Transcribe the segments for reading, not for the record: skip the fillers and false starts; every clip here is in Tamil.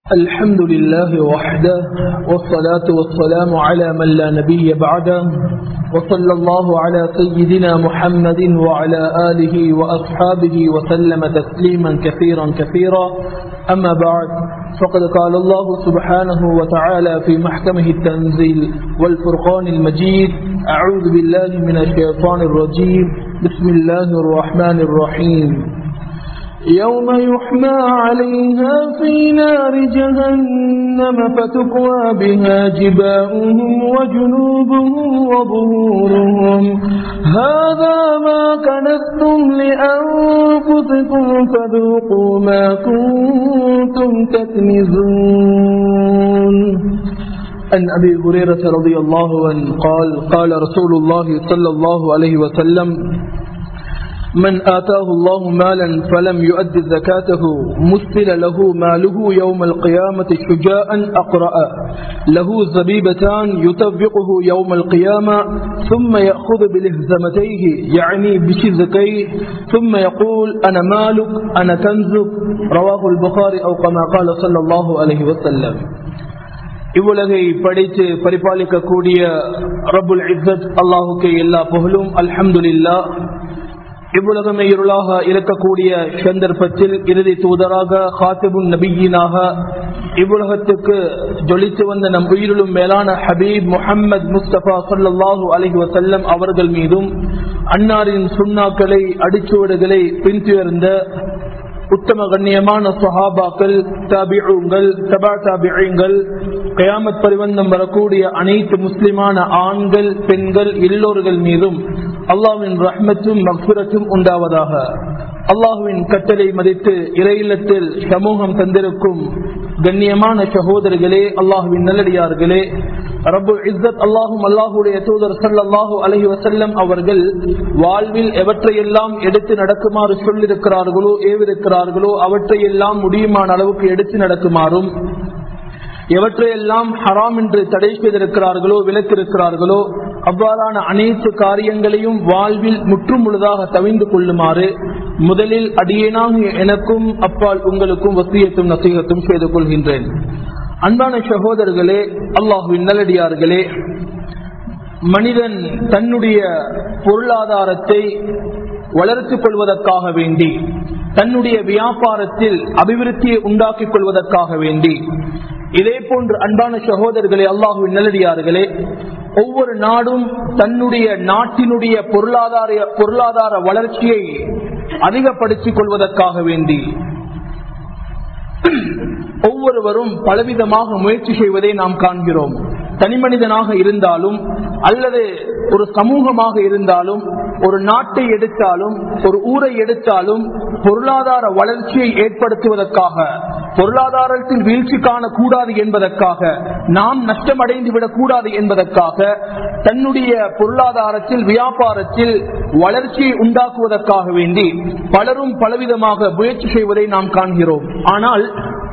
الحمد لله وحده والصلاة والسلام على من لا نبي بعده وصلى الله على سيدنا محمد وعلى آله وأصحابه وسلم تسليما كثيرا أما بعد فقد قال الله سبحانه وتعالى في محكمه التنزيل والفرقان المجيد أعوذ بالله من الشيطان الرجيم بسم الله الرحمن الرحيم يوم يحمى عليها في نار جهنم فتكوى بها جباههم وجنوبهم وظهورهم هذا ما كنزتم لأنفسكم فذوقوا ما كنتم تكنزون. عن أبي هريرة رضي الله عنه قال رسول الله صلى الله عليه وسلم من آتاه الله مالا فلم يؤد زكاته مثل له ماله يوم القيامة شجاعا أقرأ له زبيبتان يطبقه يوم القيامة ثم يأخذ بلهزمتيه يعني بشزكيه ثم يقول أنا مالك أنا كنزك رواه البخاري أو كما قال صلى الله عليه وسلم. இவ்வுலகை படைத்து பரிபாலிக்கக்கூடிய ரப்புல் இஸ்ஸத் அல்லாஹுக்கே எல்லா புகழும். அல்ஹம்துலில்லாஹ். இவ்வுலகமே இருளாக இருக்கக்கூடிய சந்தர்ப்பத்தில் இறுதி தூதராக காத்திபுன் நபியினாக இவ்வுலகத்துக்கு ஜொலித்து வந்த நம் உயிரிலும் மேலான ஹபீப் முஹம்மது முஸ்தபா ஸல்லல்லாஹு அலைஹி வஸல்லம் அவர்கள் மீதும் அன்னாரின் சுன்னாக்களை அடிச்சுவடுகளை பின்துயர்ந்த உத்தம கண்ணியமான சஹாபாக்கள், தாபிஊன்கள், தபா தாபிஈன்கள், கியாமத் பரிவந்தம் வரக்கூடிய அனைத்து முஸ்லிமான ஆண்கள் பெண்கள் எல்லோர்கள் மீதும் அல்லாஹ்வின் ரஹ்மத்தும் மக்ஃபிரத்தும் உண்டாவதாக. அல்லாஹ்வின் கட்டளை மதித்து இறையில்லத்தில் சமூகம் தந்திருக்கும் கண்ணியமான சகோதரர்களே, அல்லாஹ்வின் நல்லடியார்களே, ரப்புல் இஸ்ஸத் அல்லாஹும் அல்லாஹுடைய தூதர் ஸல்லல்லாஹு அலைஹி வஸல்லம் அவர்கள் வாழ்வில் எவற்றையெல்லாம் எடுத்து நடக்குமாறு சொல்லிருக்கிறார்களோ ஏவிருக்கிறார்களோ அவற்றையெல்லாம் முடியுமான அளவுக்கு எடுத்து நடக்குமாறும், எவற்றையெல்லாம் ஹராம் என்று தடை செய்திருக்கிறார்களோ விலக்கிருக்கிறார்களோ அவ்வாறான அனைத்து காரியங்களையும் வாழ்வில் முற்றும் முழுதாக தவிந்து கொள்ளுமாறு முதலில் அடியேனாக எனக்கும் அப்பால் உங்களுக்கும் வசியத்தும் நசீகத்தும் செய்து கொள்கின்றேன். அன்பான சகோதரர்களே, அல்லாஹ்வின் நல்லடியார்களே, மனிதன் தன்னுடைய பொருளாதாரத்தை வளர்த்துக் கொள்வதற்காக வேண்டி, தன்னுடைய வியாபாரத்தில் அபிவிருத்தியை உண்டாக்கிக் கொள்வதற்காக வேண்டி, இதே போன்று அன்பான சகோதரர்களே, அல்லாஹ்வின் நல்லடியார்களே, ஒவ்வொரு நாடும் தன்னுடைய நாட்டினுடைய பொருளாதார வளர்ச்சியை அதிகப்படுத்திக் கொள்வதற்காக வேண்டி ஒவ்வொருவரும் பலவிதமாக முயற்சி செய்வதை நாம் காண்கிறோம். தனி மனிதனாக இருந்தாலும் அல்லது ஒரு சமூகமாக இருந்தாலும், ஒரு நாட்டை எடுத்தாலும் ஒரு ஊரை எடுத்தாலும் பொருளாதார வளர்ச்சியை ஏற்படுத்துவதற்காக, பொருளாதாரத்தில் வீழ்ச்சி காணக்கூடாது என்பதற்காக, நாம் நஷ்டமடைந்து விடக்கூடாது என்பதற்காக தன்னுடைய பொருளாதாரத்தில் வியாபாரத்தில் வளர்ச்சியை உண்டாக்குவதற்காக வேண்டி பலரும் பலவிதமாக முயற்சி செய்வதை நாம் காண்கிறோம். ஆனால்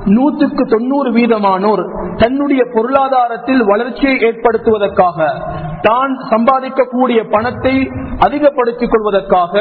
100% தன்னுடைய பொருளாதாரத்தில் வளர்ச்சியை ஏற்படுத்துவதற்காக, தான் சம்பாதிக்கக்கூடிய பணத்தை அதிகப்படுத்திக் கொள்வதற்காக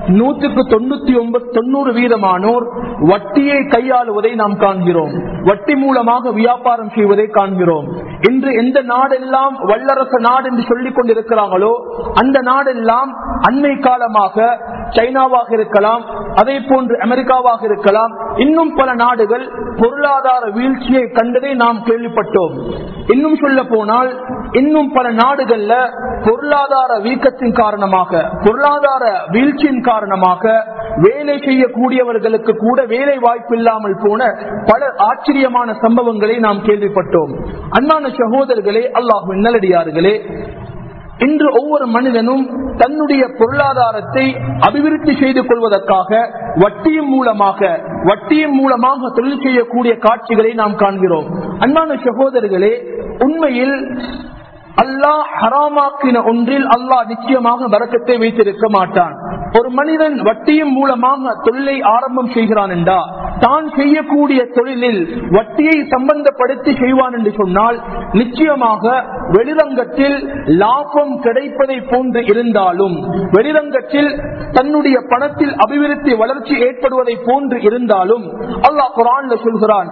199% வட்டியை கையாளுவதை நாம் காண்கிறோம். வட்டி மூலமாக வியாபாரம் செய்வதை காண்கிறோம். இன்று எந்த நாடெல்லாம் வல்லரசு நாடு என்று சொல்லிக் கொண்டிருக்கிறார்களோ அந்த நாடெல்லாம் அண்மை காலமாக சைனாவாக இருக்கலாம், அதே போன்று அமெரிக்காவாக இருக்கலாம், இன்னும் பல நாடுகள் பொருளாதார வீழ்ச்சியை கண்டதை நாம் கேள்விப்பட்டோம். இன்னும் சொல்ல போனால் இன்னும் பல நாடுகள்ல பொருளாதார வீக்கத்தின் காரணமாக, பொருளாதார வீழ்ச்சியின் காரணமாக வேலை செய்யக்கூடியவர்களுக்கு கூட வேலை வாய்ப்பு இல்லாமல் போன பல ஆச்சரியமான சம்பவங்களை நாம் கேள்விப்பட்டோம். அன்பான சகோதரர்களே, அல்லாஹ்வின் நல்லடியார்களே, இன்று ஒவ்வொரு மனிதனும் தன்னுடைய பொருளாதாரத்தை அபிவிருத்தி செய்து கொள்வதற்காக வட்டியின் மூலமாக தொழில் செய்யக்கூடிய காட்சிகளை நாம் காண்கிறோம். அன்பான சகோதரர்களே, உண்மையில் அல்லாஹ் ஹராமாக்கின ஒன்றில் அல்லாஹ் நிச்சயமாக பரக்கத்தை வைத்திருக்க மாட்டான். ஒரு மனிதன் வட்டியின் மூலமாக தொழிலை ஆரம்பம் செய்கிறான் என்றா, தான் செய்யக்கூடிய தொழிலில் வட்டியை சம்பந்தப்படுத்தி செய்வான் என்று சொன்னால் நிச்சயமாக வெளிரங்கத்தில் லாபம் கிடைப்பதை போன்று இருந்தாலும், வெளிரங்கத்தில் தன்னுடைய பணத்தில் அபிவிருத்தி வளர்ச்சி ஏற்படுவதை போன்று இருந்தாலும், அல்லாஹ் குர்ஆன்ல சொல்கிறான்,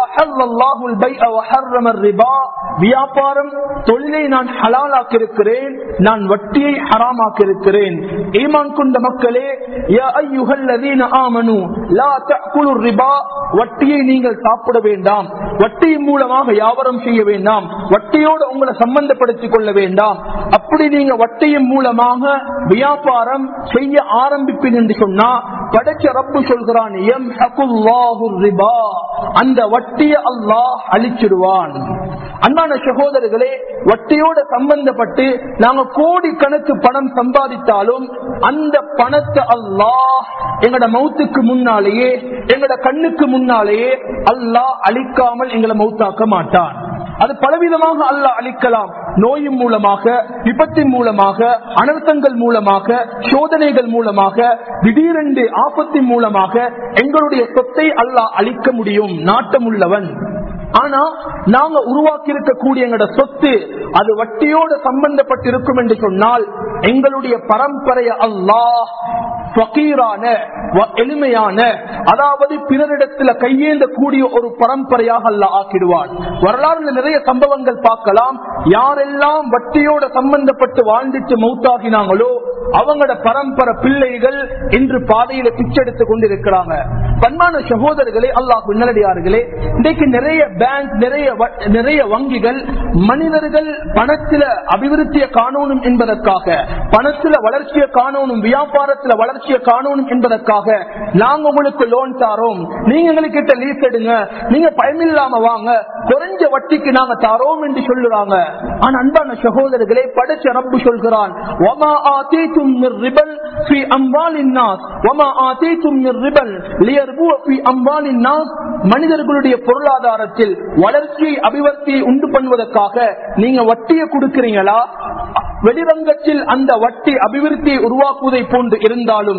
வியாபாரம் தொழிலை நான் ஹலாலாக்கி இருக்கிறேன், நான் வட்டியை ஹராமாக்கி இருக்கிறேன். ஈமான் கொண்ட மக்களே, யா அய்யுஹல்லதீன ஆமனூ லா தஅகுலு ரிபா, வட்டியை நீங்கள் சாப்பிட வேண்டாம், வட்டியின் மூலமாக வியாபாரம் செய்ய வேண்டாம், வட்டியோடு உங்களை சம்பந்தப்படுத்திக் கொள்ள வேண்டாம். அப்படி நீங்க வட்டியின் மூலமாக வியாபாரம் செய்ய ஆரம்பிப்பீங்க என்று சொன்னா, படைச்ச ரப்பு சொல்கிறான், யம்ஹகுல்லாஹு ரிபா, அந்த வட்டியை அல்லாஹ் அழிச்சிடுவான். அன்பான சகோதரர்களே, வட்டியோட சம்பந்தப்பட்டு நாங்க கோடி கணக்கு பணம் சம்பாதித்தாலும் அந்த பணத்தை அல்லாஹ் எங்கட மௌத்துக்கு முன்னாலேயே, எங்கட கண்ணுக்கு முன்னாலேயே அல்லாஹ் அழிக்காமல் எங்களை மௌத்தாக்க மாட்டான். அது பலவிதமாக அல்லாஹ் அழிக்கலாம். நோயின் மூலமாக, விபத்தின் மூலமாக, அனர்த்தங்கள் மூலமாக, சோதனைகள் மூலமாக, திடீரென்று ஆபத்தின் மூலமாக எங்களுடைய சொத்தை அல்லாஹ் அழிக்க முடியும், நாட்டமுள்ளவன். ஆனா நாங்க உருவாக்கி இருக்கக்கூடிய எங்களோட சொத்து அது வட்டியோடு சம்பந்தப்பட்டிருக்கும் என்று சொன்னால், எங்களுடைய பரம்பரையை அல்லாஹ் ஃபகீரான, எளிமையான, அதாவது பிறரிடத்துல கையேந்த கூடிய ஒரு பரம்பரையாக அல்லாஹ் ஆக்கிடுவான். வரலாறுல நிறைய சம்பவங்கள் பார்க்கலாம். யாரெல்லாம் வட்டியோட சம்பந்தப்பட்டு வாழ்ந்துட்டு மௌத்தாகினாங்களோ அவங்களோட பரம்பரை பிள்ளைகள் இன்று பாதையில பிச்செடுத்துக் கொண்டிருக்கிறாங்க. பன்மான சகோதரர்களே, அல்லாஹ் நல்லடியார்களே, இன்றைக்கு நிறைய பேங்க், நிறைய வங்கிகள் மனிதர்கள் பணத்தில அபிவிருத்தியை காணணும் என்பதற்காக, பணத்தில வளர்ச்சியை காணணும், வியாபாரத்தில் வளர்ச்சியை காணணும் என்பதற்காக, நாங்க உங்களுக்கு லோன் தாரோம், நீங்க எங்களுக்கு லீஸ் எடுங்க, நீங்க பயமில்லாம வாங்க, குறைஞ்ச வட்டிக்கு நாங்க தாரோம் என்று சொல்லுறாங்க. ஆனா அன்பான சகோதரர்களே, படைச்ச ரப்பு சொல்கிறான், வமா ஆதீதும் மிர் ரிபல் ஃபீ அம்வாலின் நாஸ் வமா ஆதீதும் மிர் ரிபல் லியர்பு ஃபீ அம்வாலின் நாஸ், மனிதர்களுடைய பொருளாதாரத்தில் வளர்ச்சியை அபிவிருத்தியை உண்டு பண்ணுவதற்காக நீங்க வட்டியை கொடுக்கிறீங்களா? வெளிரங்கத்தில் அந்த வட்டி அபிவிருத்தியை உருவாக்குவதை போன்று இருந்தாலும்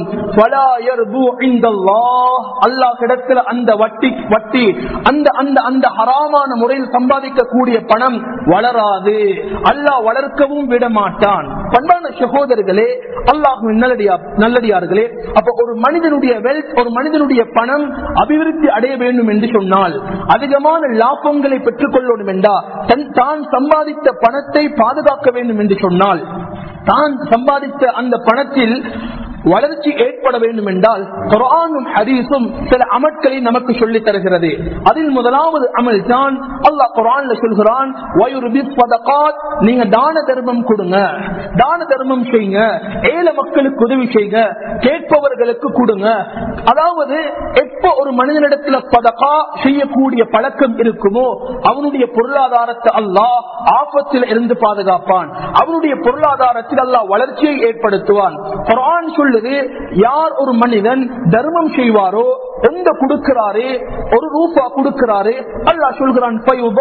அல்லாஹ் இடத்துல அந்த வட்டி அந்த ஹராமான முறையில் சம்பாதிக்கக்கூடிய பணம் வளராது, அல்லாஹ் வளர்க்கவும் விட மாட்டான். பண்பான சகோதரர்களே, அல்லாஹ் நல்லடியார்களே, அப்ப ஒரு மனிதனுடைய வெல்த், ஒரு மனிதனுடைய பணம் அபிவிருத்தி அடைய வேண்டும் என்று சொன்னால், அதிகமான லாபங்களை பெற்றுக் கொள்ளணும் என்றால், தான் சம்பாதித்த பணத்தை பாதுகாக்க வேண்டும் என்று சொன்னால், தான் சம்பாதித்த அந்த பணத்தில் வளர்ச்சி ஏற்பட வேண்டும் என்றால் குர்ஆனும் ஹதீஸும் சில அமல்களை நமக்கு சொல்லி தருகிறது. அதில் முதலாவது அமல் தான் அல்லாஹ் குர்ஆன்ல சொல்கிறான், வயுர்பிஸ் ஸதகாத், நீங்க தான தர்மம் கொடுங்க, தான தர்மம் செய்யுங்க, ஏழை மக்களுக்கு உதவி செய்யுங்க, கேட்பவர்களுக்கு கொடுங்க. அதாவது எப்ப ஒரு மனிதனிடத்துல ஸதகா செய்யக்கூடிய பழக்கம் இருக்குமோ அவனுடைய பொருளாதாரத்தை அல்லாஹ் ஆபத்தில் இருந்து பாதுகாப்பான், அவனுடைய பொருளாதாரத்தில் அல்லாஹ் வளர்ச்சியை ஏற்படுத்துவான். குர்ஆன் யார் ஒரு மனிதன் தர்மம் செய்வாரோ, எந்த கொடுக்கிறாரே, ஒரு ரூபா கொடுக்கிறாரே, அல்லாஹ் சொல்கிறான்,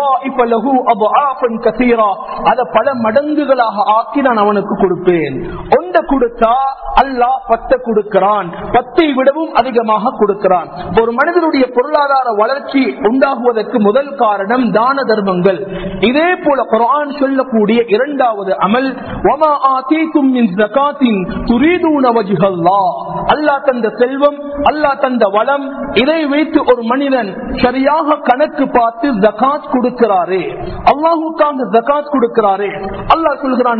அதை பல மடங்குகளாக ஆக்கி நான் அவனுக்கு கொடுப்பேன். ஒன்றை கொடுத்தா அல்லாஹ் 10 கொடுக்கிறான், 10ஐ விடவும் அதிகமாக கொடுக்கிறான். ஒரு மனிதனுடைய பொருளாதார வளர்ச்சி உண்டாகுவதற்கு முதல் காரணம் தான தர்மங்கள். இதே போல குர்ஆன் சொல்லக்கூடிய இரண்டாவது அமல், வமா ஆதீதும் மின் ஸகாத்தின் துரீதுன வஜ்ஹ அல்லாஹ் தந்த செல்வம், அல்லாஹ் தந்த வளம், இதை வைத்து ஒரு மனிதன் சரியாக கணக்கு பார்த்து ஜகாத் கொடுக்கிறாரே, அல்லாஹ்வுக்காக ஜகாத் கொடுக்கிறாரே, அல்லாஹ் சொல்கிறான்,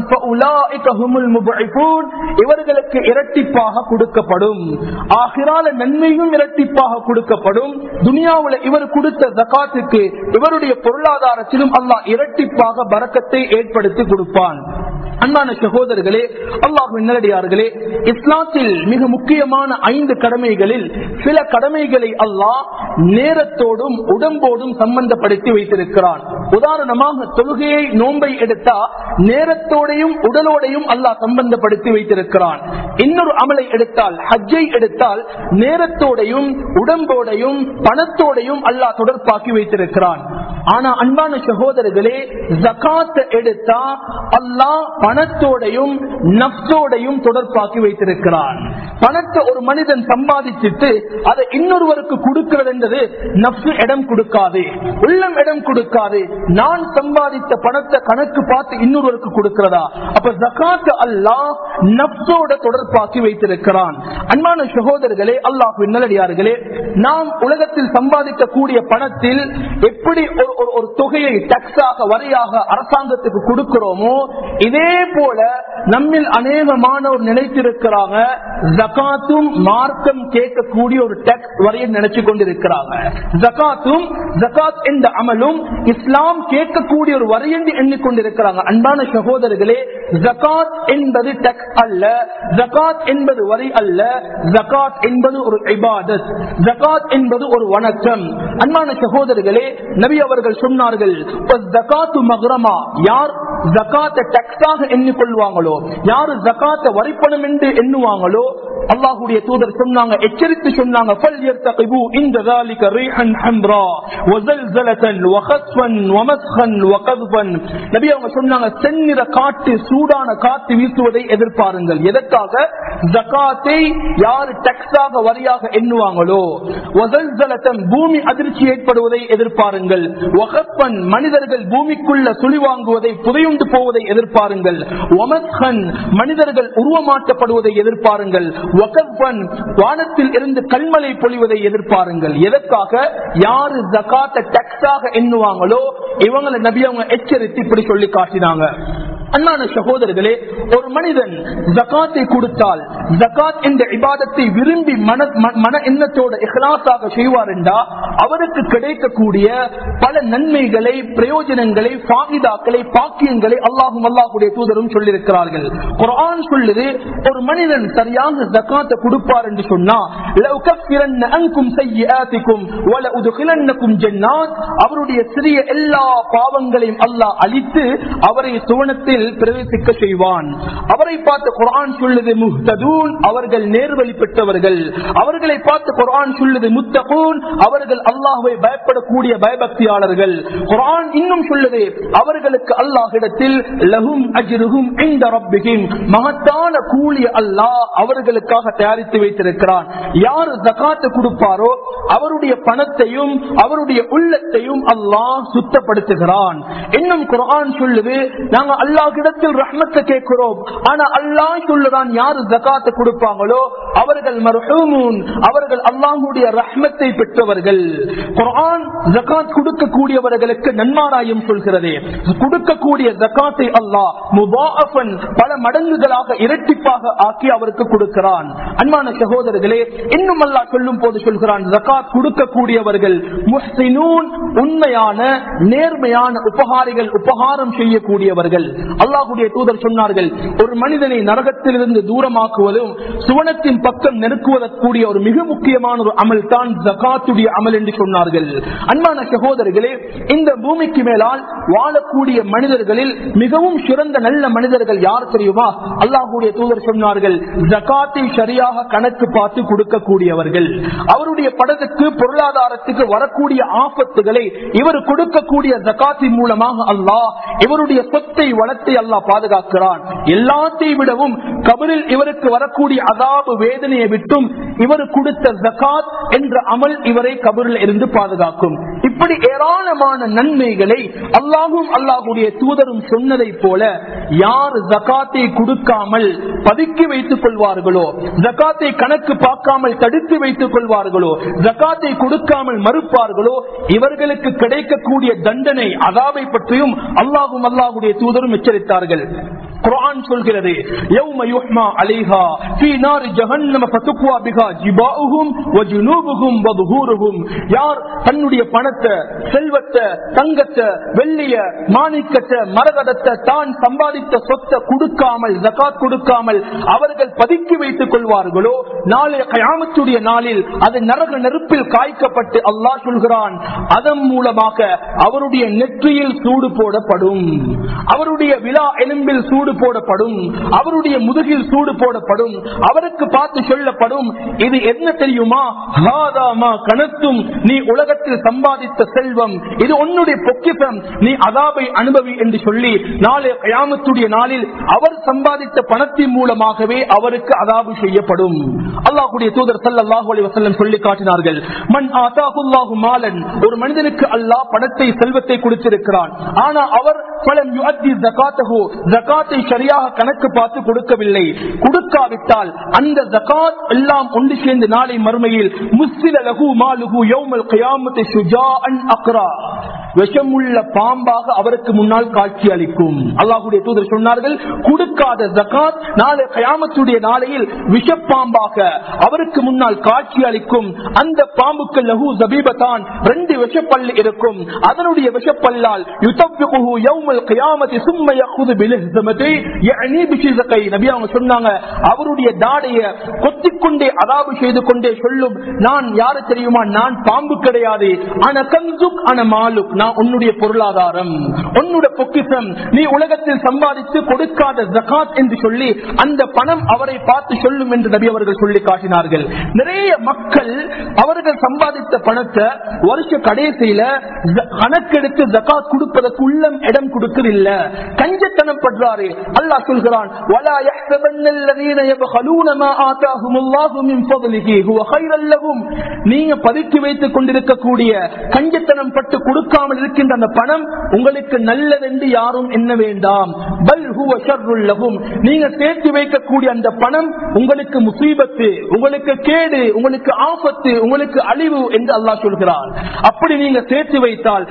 இவர்களுக்கு இரட்டிப்பாக கொடுக்கப்படும், ஆகிரால நன்மையும் இரட்டிப்பாக கொடுக்கப்படும், துனியாவுல இவர் கொடுத்த ஜகாத்துக்கு இவருடைய பொருளாதாரத்திலும் அல்லாஹ் இரட்டிப்பாக பரக்கத்தை ஏற்படுத்தி கொடுப்பான். அன்பான சகோதரர்களே, அல்லாஹ்வின் நல்லடியார்களே, இஸ்லாத்தில் மிக முக்கியமான 5 கடமைகளில் சில கடமைகளை அல்லாஹ் நேரத்தோடும் உடம்போடும் சம்பந்தப்படுத்தி வைத்திருக்கிறான். உதாரணமாக தொழுகையை, நோன்பை எடுத்தா நேரத்தோடையும் உடலோடையும் அல்லாஹ் சம்பந்தப்படுத்தி வைத்திருக்கிறான். இன்னொரு அமலை எடுத்தால், ஹஜ்ஜை எடுத்தால் நேரத்தோடையும் உடம்போடையும் பணத்தோடையும் அல்லாஹ் தொடர்பாக்கி வைத்திருக்கிறான். ஆனா அன்பான சகோதரர்களே, ஜகாத் எடுத்தா அல்லாஹ் பணத்தோடையும் நப்சோடையும் தொடர்பாக்கி வைத்திருக்கிறான். பணத்தை ஒரு மனிதன் சம்பாதிச்சுட்டு அதை இன்னொருவருக்கு கொடுக்கிறது என்றது நப்சு இடம் கொடுக்காது, உள்ளம் இடம் கொடுக்காது. நான் சம்பாதித்த பணத்தை கணக்கு பார்த்து இன்னொருவருக்கு கொடுக்கிறதா? அப்ப ஜகாத் அல்லாஹ் நப்சோட தொடர்பாக்கி வைத்திருக்கிறான். அன்பான சகோதரர்களே, அல்லாஹ்வின் நல்லடியார்களே, நாம் உலகத்தில் சம்பாதிக்கக்கூடிய பணத்தில் எப்படி ஒரு தொகையை டாக்ஸாக வரியாக அரசாங்கத்துக்கு கொடுக்கிறோமோ, இதே போல நம்மில் அநேகமானோர் நினைத்திருக்கிறாங்க ஜகாத்தும் மார்க்கம் கேட்கக்கூடிய ஒரு டாக்ஸ் வரியை நினைச்சு கொண்டிருக்கிறாங்க. ஜகாத்தும் ஜகாத் என்ற அமலும் இஸ்லாம் கேட்கக்கூடிய ஒரு வரி என்று எண்ணிக்கொண்டிருக்கிறாங்க. அன்பான சகோதரர்களே, ஜகாத் என்பது டாக்ஸ் அல்ல, ஜகாத் என்பது வரி அல்ல, ஜகாத் என்பது ஒரு இபாதத், ஜகாத் என்பது ஒரு வணக்கம். அன்பான சகோதரர்களே, நபி அவர்கள் சொன்னார்கள், ஜகாத்து மக்ரமா, யார் ஜகாத்தை டாக்ஸாக எண்ணிக்கொள்வாங்களோ, யார் ஜகாத்தை வரிப்பணம் என்று எண்ணுவாங்களோ, அல்லாஹ்வுடைய தூதர் சொன்னாங்க, எச்சரித்து சொன்னாங்க, ஃபல்யர்தகிபு இந்த ذلك ريحا حمراء وزلزلة وخسفا ومسخا وقذفا. நபி அவங்க சொன்னாங்க, செந்நிற காற்று, சூடான காற்று வீசுவதை எதிர்பாருங்கள். எதற்காக? ஜகாத்தை யார் டாக்ஸாக வரியாக எண்ணுவாங்களோ, வஸல்ஸலத்தன், பூமி அதிர்ச்சி ஏற்படுவதை எதிர்பாருங்கள், வகஃபன், மனிதர்கள் பூமிக்குள்ள சுழி வாங்குவதை, புதையுண்டு போவதை எதிர்பாருங்கள், வமஸ்ஹன், மனிதர்கள் உருவமாற்றப்படுவதை எதிர்பாருங்கள், வகஃபன், வானத்தில் இருந்து கல்மலை பொழிவதை எதிர்பாருங்கள். எதற்காக? யாரு ஜகாத்தை டாக்ஸாக எண்ணுவாங்களோ இவங்களை நபி அவங்க எச்சரித்து இப்படி சொல்லி காட்டினாங்க. அன்பான சகோதரர்களே, ஒரு மனிதன் ஜகாத்தை கொடுத்தால், ஜகாத் என்ற இபாதத்தை விரும்பி மன எண்ணத்தோட இஹ்லாஸாக செய்வார் என்றா அவருக்கு கிடைக்கக்கூடிய பல நன்மைகளை, பிரயோஜனங்களை, ஃபாயிதாக்களை, பாக்கியங்களை அல்லாஹும் அல்லாஹ்வுடைய தூதரும் சொல்லியிருக்கிறார்கள். குர்ஆன் சொல்லுது, ஒரு மனிதன் சரியாக ஜகாத்தை கொடுப்பார் என்று சொன்னா, லஉகஃபிரன்ன அன்கும் ஸய்யிஆத்திக்கும் வலஉத்கிலன்னகும் ஜன்னாத், அவருடைய சிறிய எல்லா பாவங்களையும் அல்லாஹ் அழித்து அவரை சுவனத்தில் பிரவேசிக்க செய்வான். அவரை பார்த்து குர்ஆன் சொல்லுது முஹ்ததூன், அவர்கள் நேர்வழி பெற்றவர்கள். அவர்களை பார்த்து குர்ஆன் சொல்லுது முத்தகூன், அவர்கள் அல்லாஹ்வை பயப்படக்கூடிய பயபக்தியாளர்கள். குர்ஆன் இன்னும் சொல்லுது, அவர்களுக்கு அல்லாஹ்விடத்தில் லஹும் அஜ்ருஹும் இன்த ரப்பிஹிம், மகத்தான கூலி அல்லாஹ் அவர்களுக்காக தயாரித்து வைத்திருக்கிறான். யார் ஜகாத் கொடுப்பாரோ அவருடைய பணத்தையும் அவருடைய உள்ளத்தையும் அல்லாஹ் சுத்தப்படுத்துகிறான். இன்னும் குர்ஆன் சொல்லுது, நாங்க அல்லாஹ் இடத்தில் ரஹ்மத்தை கேட்கிறோம், ஆனா அல்லாஹ் சொல்லுறான், யாரு ஜகாத் கொடுப்பாங்களோ அவர்கள் மர்ஹூமூன், அவர்கள் அல்லாஹ்வுடைய ரஹ்மத்தை பெற்றவர்கள். குர்ஆன் ஜகாத் கொடுக்கக்கூடியவர்களுக்கு நன்மாராயம் சொல்கிறது. கொடுக்கக்கூடிய ஜகாத்தை அல்லாஹ் முதாஅஃபன், பல மடங்குகளாக இரட்டிப்பாக ஆக்கி அவருக்கு கொடுக்கிறான். அன்பான சகோதரர்களே, இன்னும் அல்லாஹ் சொல்லும் போது சொல்கிறான், ஜகாத் கொடுக்கக்கூடியவர்கள் முஹ்சினூன், உண்மையான நேர்மையான உபகாரிகள், உபகாரம் செய்யக்கூடியவர்கள். அல்லாஹ்வுடைய தூதர் சொன்னார்கள், ஒரு மனிதனை நரகத்திலிருந்து தூரமாக்குவதும் சுவனத்தின் பக்கம் நெருக்குவதற்குரிய ஒரு மிக முக்கியமான ஒரு அமல் தான் ஜகாத்துடைய அமல் என்று சொன்னார்கள். அன்பான சகோதரர்களே, இந்த பூமிக்கு மேலால் வாழக்கூடிய மனிதர்களில் மிகவும் சிறந்த நல்ல மனிதர்கள் யார் தெரியுமா? அல்லாஹ்வுடைய தூதர் சொன்னார்கள், ஜகாத்தை சரியாக கணக்கு பார்த்து கொடுக்கக்கூடியவர்கள். அவருடைய படத்துக்கு, பொருளாதாரத்துக்கு வரக்கூடிய ஆபத்துகளை இவர் கொடுக்கக்கூடிய ஜகாத்தின் மூலமாக அல்லாஹ் இவருடைய சொத்தை வளத்தை அல்லாஹ் பாதுகாக்கிறான். எல்லாத்தையும் விடவும் கபரில் இவருக்கு வரக்கூடிய அதாபு வேதனையை விட்டும் இவர் கொடுத்த ஜகாத் என்ற அமல் இவரை கபரில் இருந்து பாதுகாக்கும். இப்படி ஏராளமான நன்மைகளை அல்லாஹும் அல்லாஹ்வுடைய தூதரும் சொன்னதை போல, யார் ஜகாத்தை கொடுக்காமல் பதுக்கி வைத்துக் கொள்வார்களோ, ஜகாத்தை கணக்கு பார்க்காமல் தடுத்து வைத்துக் கொள்வார்களோ, ஜகாத்தை கொடுக்காமல் மறுப்பார்களோ, இவர்களுக்கு கிடைக்கக்கூடிய தண்டனை அதாபை பற்றியும் அல்லாஹும் அல்லாஹ்வுடைய தூதரும் எச்சரித்தார்கள். குர்ஆன் சொல்கிறது, யௌம யுஹ்மா அலைஹா ஃபீ நாரி ஜஹன்னம ஃபதுக்வா பிஹா ஜிபாஉஹும் வ ஜுனூபுஹும் வ ظுஹூருஹும். யார் தன்னுடைய பணத்தை, செல்வத்தை, தங்கத்தை, வெள்ளிய, மாணிக்கத்தை, மரகதத்தை, தான் சம்பாதித்த சொத்தை கொடுக்காமல், ஜகாத் கொடுக்காமல் அவர்கள் பதுக்கி வைத்துக் கொள்வார்களோ, நாளைய கியாமத்துடைய நாளில் அது நரக நெருப்பில் காய்க்கப்பட்டு அல்லாஹ் சொல்கிறான், அதன் மூலமாக அவருடைய நெற்றியில் சூடு போடப்படும், அவருடைய விலா எலும்பில் சூடு போடப்படும், அவருடைய முதுகில் சூடு போடப்படும். அவருக்கு பார்த்து சொல்லப்படும், இது என்ன தெரியுமா? கனத்தும், நீ உலகத்தில் சம்பாதித்த சம்பாதித்த செல்வம், இது உன்னுடைய பொக்கிஷம், நீ அதாபை அனுபவி என்று சொல்லி நாளை கியாமத்துடைய நாளில் அவர் சம்பாதித்த பணத்தின் மூலமாகவே அவருக்கு அதாபு செய்யப்படும். அல்லாஹ்வுடைய தூதர் ஸல்லல்லாஹு அலைஹி வஸல்லம் சொல்லி காட்டினார்கள், மன் ஆதாஹுல்லாஹு மாலன், ஒரு மனிதனுக்கு அல்லாஹ் பணத்தை செல்வத்தை கொடுத்திருக்கிறான், ஆனா அவர் ஃபலம் யுஅத்தி ஸகாத்தஹு, ஸகாத்தை சரியாக கணக்கு பார்த்து கொடுக்கவில்லை, கொடுக்காவிட்டால் அந்த ஸகாத் எல்லாம் ஒன்று சேர்ந்து நாளை மறுமையில் முஸ்ஸில லஹு மாலுஹு யௌமல் கியாமத்தி ஷுஜாஅன் அக்ரா, விஷமுள்ள பாம்பாக அவருக்கு முன்னால் காட்சி அளிக்கும். அல்லாஹ்வுடைய தூதர் சொன்னார்கள், கொடுக்காத ஸகாத் நாளை கியாமத்துடைய நாளையில் விஷப்பாம்பாக அவருக்கு முன்னால் காட்சி அளிக்கும். அந்த பாம்புக்கு லஹு ஜபீபதான், 2 விஷப்பல்லு இருக்கும். அதனுடைய விஷப்பல்லால் யுதஃபிகுஹு யௌமல் கியாமத்தி சும்ம யഖுது பிலிஹ்ஸமதி யஅனி பிஷிஸகை, நபி அவங்க சொன்னாங்க, அவருடைய தாடைய கொத்திக்கொண்டே அதாபு செய்து கொண்டே சொல்லும், நான் யாரு தெரியுமா, நான் பாம்பு கிடையாது, அன கன்சுக் அன மாலுக், நான் உன்னுடைய பொருளாதாரம், உன்னுடைய பொக்கிஷம், நீ உலகத்தில் சம்பாதித்து கொடுக்காத ஜகாத் என்று சொல்லி அந்த பணம் அவரை பார்த்து சொல்லும் என்று நபி அவர்கள் சொல்லி காட்டினார்கள். நிறைய மக்கள் அவர்கள் சம்பாதித்த பணத்தை வருஷ கடைசியில கணக்கெடுத்து ஜகாத் கொடுப்பதற்கு உள்ளம் இடம் கொடுக்கவில்ல, கஞ்சத்தனம் படுறாரு. அல்லாஹ் சொல்கிறான், வலா யஹ்சபன்னல்லதீன யப்கலூன மா ஆதாஹுமுல்லாஹு மின் ஃபضலிஹி ஹுவ கைரல் லஹும், நீங்க பதுக்கி வைத்துக் கொண்டிருக்கக்கூடிய கஞ்சத்தனம் பட்டு கொடுக்காமல் இருக்கின்ற அந்த பணம் உங்களுக்கு நல்லதென்று யாரும் எண்ண வேண்டாம். பல் ஹுவ ஷர்ருல் லஹும், நீங்க சேர்த்து வைக்கக்கூடிய அந்த பணம் உங்களுக்கு முசீபத்து, உங்களுக்கு கேடு, உங்களுக்கு ஆபத்து, உங்களுக்கு அழிவு என்று அல்லாஹ் சொல்கிறார். அப்படி நீங்க சேர்த்து வைத்தால்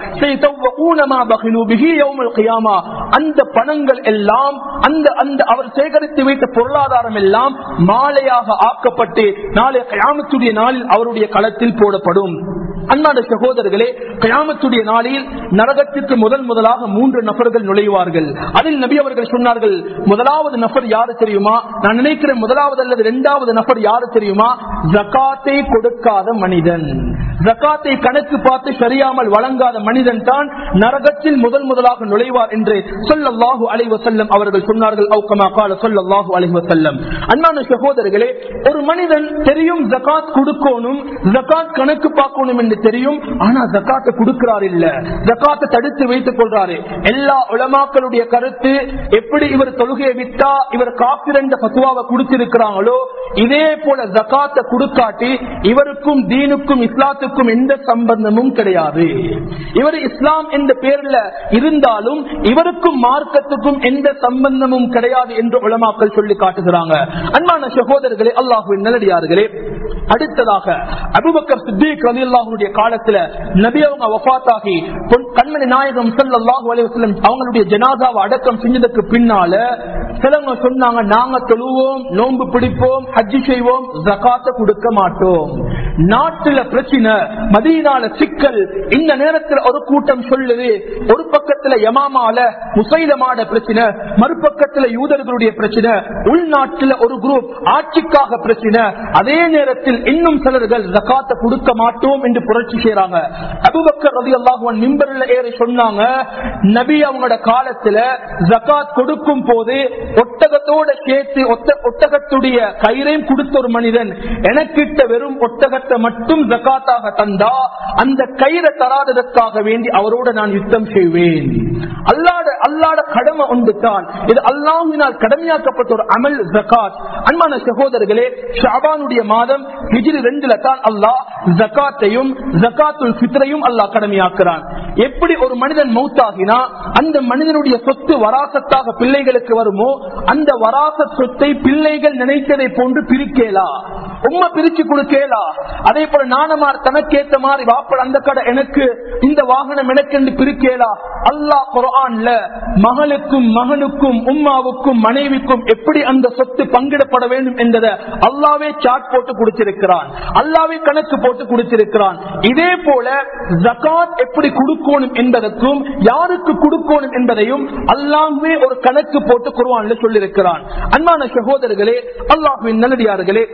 அந்த பணங்கள் எல்லாம் அந்த அவர் சேகரித்து வைத்த பொருளாதாரம் எல்லாம் மாலையாக ஆக்கப்பட்டு நாளை கியாமத்துடைய நாளில் அவருடைய களத்தில் போடப்படும். அன்பான சகோதரர்களே, கியாமத்துடைய நாளில் நரகத்திற்கு முதலாக 3 நபர்கள் நுழைவார்கள். அதில் நபி அவர்கள் சொன்னார்கள், முதலாவது நபர் யாரு தெரியுமா, நான் நினைக்கிறேன் முதலாவது அல்லது 2வது நபர் யாரு தெரியுமா, ஜகாத்தை கொடுக்காத மனிதன், ஜகாத்தை கணக்கு பார்த்து சரியாமல் வழங்காத மனிதன் தான் நரகத்தில் முதலாக நுழைவார் என்று ஸல்லல்லாஹு அலைஹி வஸல்லம் அவர்கள் சொன்னார்கள். அவு கமா கால ஸல்லல்லாஹு அலைஹி வஸல்லம். அன்பான சகோதரர்களே, ஒரு மனிதன் தெரியும் ஜகாத் கொடுக்கணும், ஜகாத் கணக்கு பார்க்கணும் என்று தெரியும், ஆனா ஜகாத்தை கொடுக்கிறார் இல்ல, ஜகாத்தை தடுத்து வைத்துக் கொள்றாரு. எல்லா உலமாக்களுடைய கருத்து, எப்படி இவர் தொழுகையை விட்டா இவர் காஃபிர் என்ற ஃபத்வாவை கொடுத்திருக்கிறாங்களோ, இதே போல ஜகாத்தை கொடுக்காட்டி இவருக்கும் தீனுக்கும் இஸ்லாத்துக்கும் எந்த சம்பந்தமும் கிடையாது. இவர் இஸ்லாம் என்ற பேர்ல இருந்தாலும் இவருக்கும் மார்க்கத்துக்கும் எந்த சம்பந்தமும் கிடையாது என்று உலமாக்கள் சொல்லி காட்டுகிறாங்க. அன்பான சகோதரர்களே, அல்லாஹ்வின் நல்லடியார்களே, அடுத்ததாக அபூபக்கர் சித்திக் ரலியல்லாஹு அன்ஹு காலத்துல நபி அவங்க வஃபாத்தாகி கண்மணி நாயகம் ஸல்லல்லாஹு அலைஹி வஸல்லம் அவங்களுடைய ஜனாசாவை அடக்கம் செஞ்சதுக்கு பின்னால சிலவங்க சொன்னாங்க, நாங்க தொழுவோம், நோன்பு பிடிப்போம், ஹஜ் செய்வோம், ஜகாத்தை கொடுக்க மாட்டோம். நாட்டுல பிரச்சனை, மதீனால சிக்கல். இந்த நேரத்தில் ஒரு கூட்டம் சொல்லுது, ஒரு பக்கத்துல யமாமால முசைலமான பிரச்சனை, மறுபக்கத்துல யூதர்களுடைய பிரச்சனை, உள்நாட்டுல ஒரு குரூப் ஆட்சிக்காக பிரச்சனை, அதே நேரத்தில் இன்னும் சிலர்கள் ஜகாத்தை கொடுக்க மாட்டோம் என்று புரட்சி செய்யறாங்க. அபூபக்கர் ரலியல்லாஹு அன்ஹு மிம்பர்ல ஏறி சொன்னாங்க, நபி அவங்களோட காலத்துல ஜகாத் கொடுக்கும் போது ஒட்டகத்தோட சேர்த்து ஒட்டகத்துடைய கயிறையும் கொடுத்த ஒரு மனிதன் எனக்கிட்ட வெறும் ஒட்டகத்தை மட்டும் ஜகாத்தாக தந்தா அந்த கயிறை தராததற்காக வேண்டி அவரோட நான் யுத்தம் செய்வேன். அல்லாஹ்வுடைய கடமை ஒன்று தான், இது அல்லாஹ்வினால் கடமையாக்கப்பட்ட ஒரு அமல் ஜகாத். அன்பான சகோதரர்களே, ஷஅபானுடைய மாதம் ஹிஜ்ரி 2ல தான் அல்லாஹ் ஜகாத்தையும் ஜகாத்துல் ஃபித்ரையும் அல்லாஹ் கடமையாக்குறான். எப்படி ஒரு மனிதன் மௌத்தாகினா அந்த மனிதனுடைய சொத்து வராசத்தாக பிள்ளைகளுக்கு வருமோ, அந்த வராசத் சொத்தை பிள்ளைகள் நினைத்ததை போன்று பிரிக்கலா, உம்மை பிரிச்சு கொடுக்கலா. அதே போல நானமார் தனக்கேற்ற மாதிரி வாப்பட அந்த கடை எனக்கு, இந்த வாகனம் எனக்கு என்று பிரிக்கலா. அல்லாஹ் குர்ஆன்ல மகளுக்கும் மகனுக்கும் உம்மாவுக்கும் மனைவிக்கும் எப்படி அந்த சொத்து பங்கிடப்பட வேண்டும் என்பதை அல்லாஹ்வே சார்ட் போட்டு கொடுத்திருக்கிறான், அல்லாஹ்வே கணக்கு போட்டு கொடுத்திருக்கிறான். இதே போல ஜகாத் எப்படி கொடுக்கணும் என்பதற்கும் யாருக்கு கொடுக்கணும் என்பதையும் அல்லாஹ்வே ஒரு கணக்கு போட்டு குர்ஆன்ல சொல்லியிருக்கிறான். அன்பான சகோதரர்களே, அல்லாஹ்வின் நல்லடியார்களே,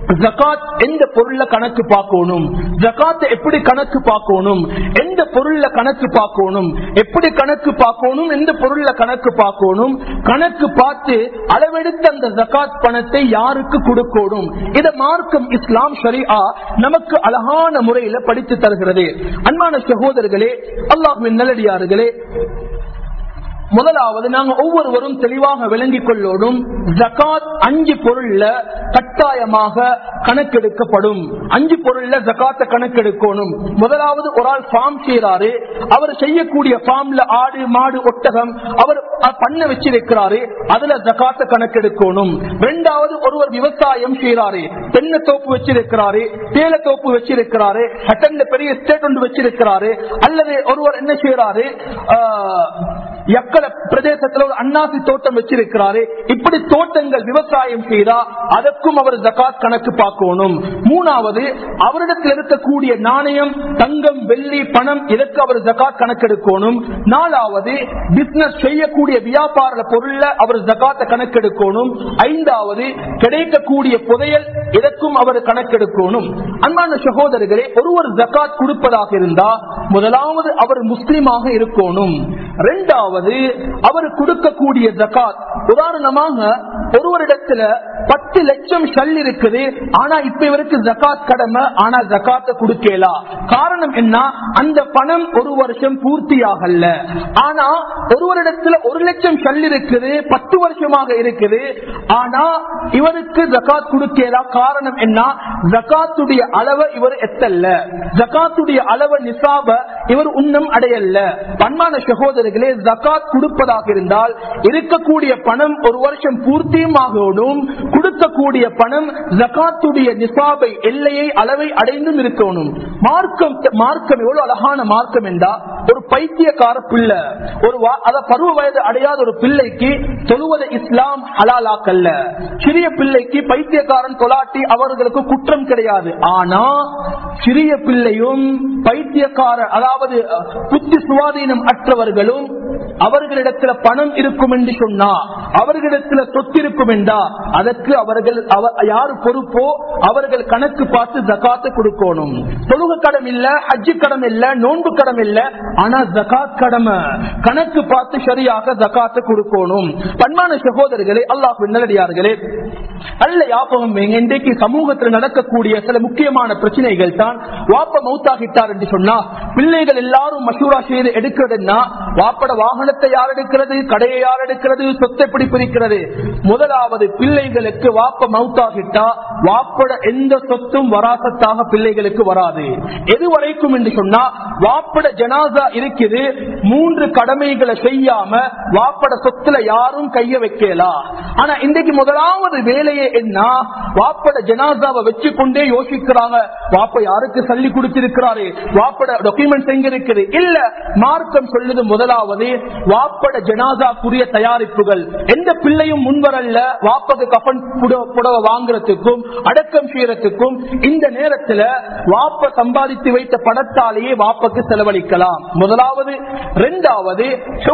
ஜகாத் எந்த பொருள்ல கணக்கு பார்க்கணும், ஜகாத்தை எப்படி கணக்கு பார்க்கணும், எந்த பொருள்ல கணக்கு பார்க்கணும், எப்படி கணக்கு பார்க்கணும், எந்த பொருள்ல கணக்கு பார்க்கணும், கணக்கு பார்த்து அளவெடுத்த அந்த ஜகாத் பணத்தை யாருக்கு கொடுக்கணும், இத மார்க்கம் இஸ்லாம் ஷரீஆ நமக்கு அழகான முறையில படித்து தருகிறது. அன்பான சகோதரர்களே, அல்லாஹ்வின் நல்லடியார்களே, முதலாவது நாங்க ஒவ்வொருவரும் தெளிவாக விளங்கிக் கொள்ளோடும், ஜகாத் 5 பொருள்ல கட்டாயமாக கணக்கெடுக்கப்படும். 5 பொருள்ல ஜகாத்தை கணக்கெடுக்கணும். முதலாவது ஒரு ஆள் ஃபார்ம் செய்யறாரு, அவர் செய்யக்கூடிய ஃபார்ம்ல ஆடு மாடு ஒட்டகம் அவர் பண்ண வச்சிருக்கிறாரு, அதுல ஜகாத்தை கணக்கெடுக்கணும். இரண்டாவது ஒருவர் விவசாயம் செய்யறாரு, தென்னை தோப்பு வச்சிருக்கிறாரு, தேயிலை தோப்பு வச்சிருக்கிறாரு, ஹட்டன்ல பெரிய எஸ்டேட் ஒன்று வச்சிருக்கிறாரு, அல்லது ஒருவர் என்ன செய்யறாரு பிரதேசத்தில் ஒரு அன்னாசி தோட்டம் வச்சிருக்கிறாரு, இப்படி தோட்டங்கள் விவசாயம் செய்தா அதற்கும் அவர் ஜகாத் கணக்கு பார்க்கணும். மூணாவது அவரிடத்தில் இருக்கக்கூடிய நாணயம் தங்கம் வெள்ளி பணம் இதற்கு அவர் ஜகாத் கணக்கெடுக்கணும். நாலாவது பிசினஸ் செய்யக்கூடிய வியாபார பொருள்ல அவர் ஜகாத்தை கணக்கெடுக்கணும். ஐந்தாவது கிடைக்கக்கூடிய புதையல் இதற்கும் அவர் கணக்கெடுக்கணும். அன்பான சகோதரர்களே, ஒருவர் ஜகாத் கொடுப்பதாக இருந்தா முதலாவது அவர் முஸ்லிமாக இருக்கணும். இரண்டாவது அவர் கொடுக்கக்கூடிய ஜகாத், உதாரணமாக ஒருவரிடத்துல 10 லட்சம் ஷல் இருக்குது, ஆனா இப்ப இவருக்கு ஜகாத் கடமை, ஆனா ஜகாத்தை கொடுக்கலாம். காரணம் என்ன? அந்த பணம் ஒரு வருஷம் பூர்த்தியாகல. ஆனா ஒருவரிடத்துல 1 லட்சம் ஷல் இருக்குது, 10 வருஷமாக இருக்குது, ஆனா இவருக்கு ஜகாத் கொடுக்கலாம். காரணம் என்ன? ஜகாத்துடைய அளவை இவர் எத்தல்ல, ஜகாத்துடைய அளவை நிசாப இவர் உன்னம் அடையல்ல. அன்பான சகோதரர்களே, ஜகாத் கொடுப்பதாக இருந்தால் இருக்கக்கூடிய பணம் ஒரு வருஷம் பூர்த்தியும் ஆகணும், கொடுக்கக்கூடிய பணம் ஜகாத்துடைய நிசாபை எல்லையை அளவை அடைந்தும் இருக்கணும். மார்க்கம் எவ்வளவு அழகான மார்க்கம் என்றா, ஒரு பைத்தியக்கார பிள்ளை, ஒரு பருவ வயது அடையாத ஒரு பிள்ளைக்கு தொழுவதை இஸ்லாம் ஹலாலாக்கல்ல. சிறிய பிள்ளைக்கு பைத்தியக்காரன் தொலாட்டி அவர்களுக்கு குற்றம் கிடையாது. ஆனா சிறிய பிள்ளையும் பைத்தியக்கார, அதாவது புத்தி சுவாதீனம் அற்றவர்களும் அவர்களிடத்துல பணம் இருக்கும் என்று சொன்னா, அவர்களிடத்துல சொத்து இருக்கும் என்றா அதற்கு அவர்கள் யாரு பொறுப்போ அவர்கள் கணக்கு பார்த்து ஜகாத்தை கொடுக்கணும். தொழுக கடன் இல்ல, ஹஜ்ஜு கடன் இல்ல, நோன்பு கடன் இல்ல, ஆனா ஜகாத் கடமை. கணக்கு பார்த்து சரியாக ஜகாத்தை கொடுக்கணும். பன்மான சகோதரர்களே, அல்லாஹ்வின் நல்லடியார்களே, அல்ல யாபகம் இன்றைக்கு சமூகத்தில் நடக்கக்கூடிய சில முக்கியமான பிரச்சனைகள் தான். வாப்ப மௌத்தாகிட்டார் என்று சொன்னா பிள்ளைகள் எல்லாரும் மசூரா செய்து எடுக்கிறதுனா, வாப்பட வாகனத்தை யார் எடுக்கிறது, கடையை யார் எடுக்கிறது, சொத்தை எப்படி பிரிக்கிறது? முதலாவது பிள்ளைகளுக்கு வாப்ப மௌத்தாகிட்டா வாப்பட எந்த சொத்தும் வராசத்தாக பிள்ளைகளுக்கு வராது. எது வரைக்கும் என்று சொன்னா, வாப்பட ஜனாசா இருக்குது, 3 கடமைகளை செய்யாம வாப்பட சொத்துல யாரும் கைய வைக்கலாம். ஆனா இன்றைக்கு முதலாவது வேலையே என்ன? வாப்பட ஜனாசாவை வச்சு கொண்டே யோசிக்கிறாங்க, வாப்ப யாருக்கு சல்லி கொடுத்திருக்கிறாரு, வாப்பட டாக்குமெண்ட் எங்க இருக்குது. இல்ல, மார்க்கம் சொல்லுது முதலாவது வாப்பட ஜனாசாக்குரிய தயாரிப்புகள். எந்த பிள்ளையும் முன்வரல்ல வாப்பக்கு கஃன் புடவை வாங்குறதுக்கும் அடக்கம் செய்யறதுக்கும். இந்த நேரத்துல வாப்ப சம்பாதித்து வைத்த பணத்தாலேயே வாப்பக்கு செலவழிக்கலாம். முதலாவது. இரண்டாவது,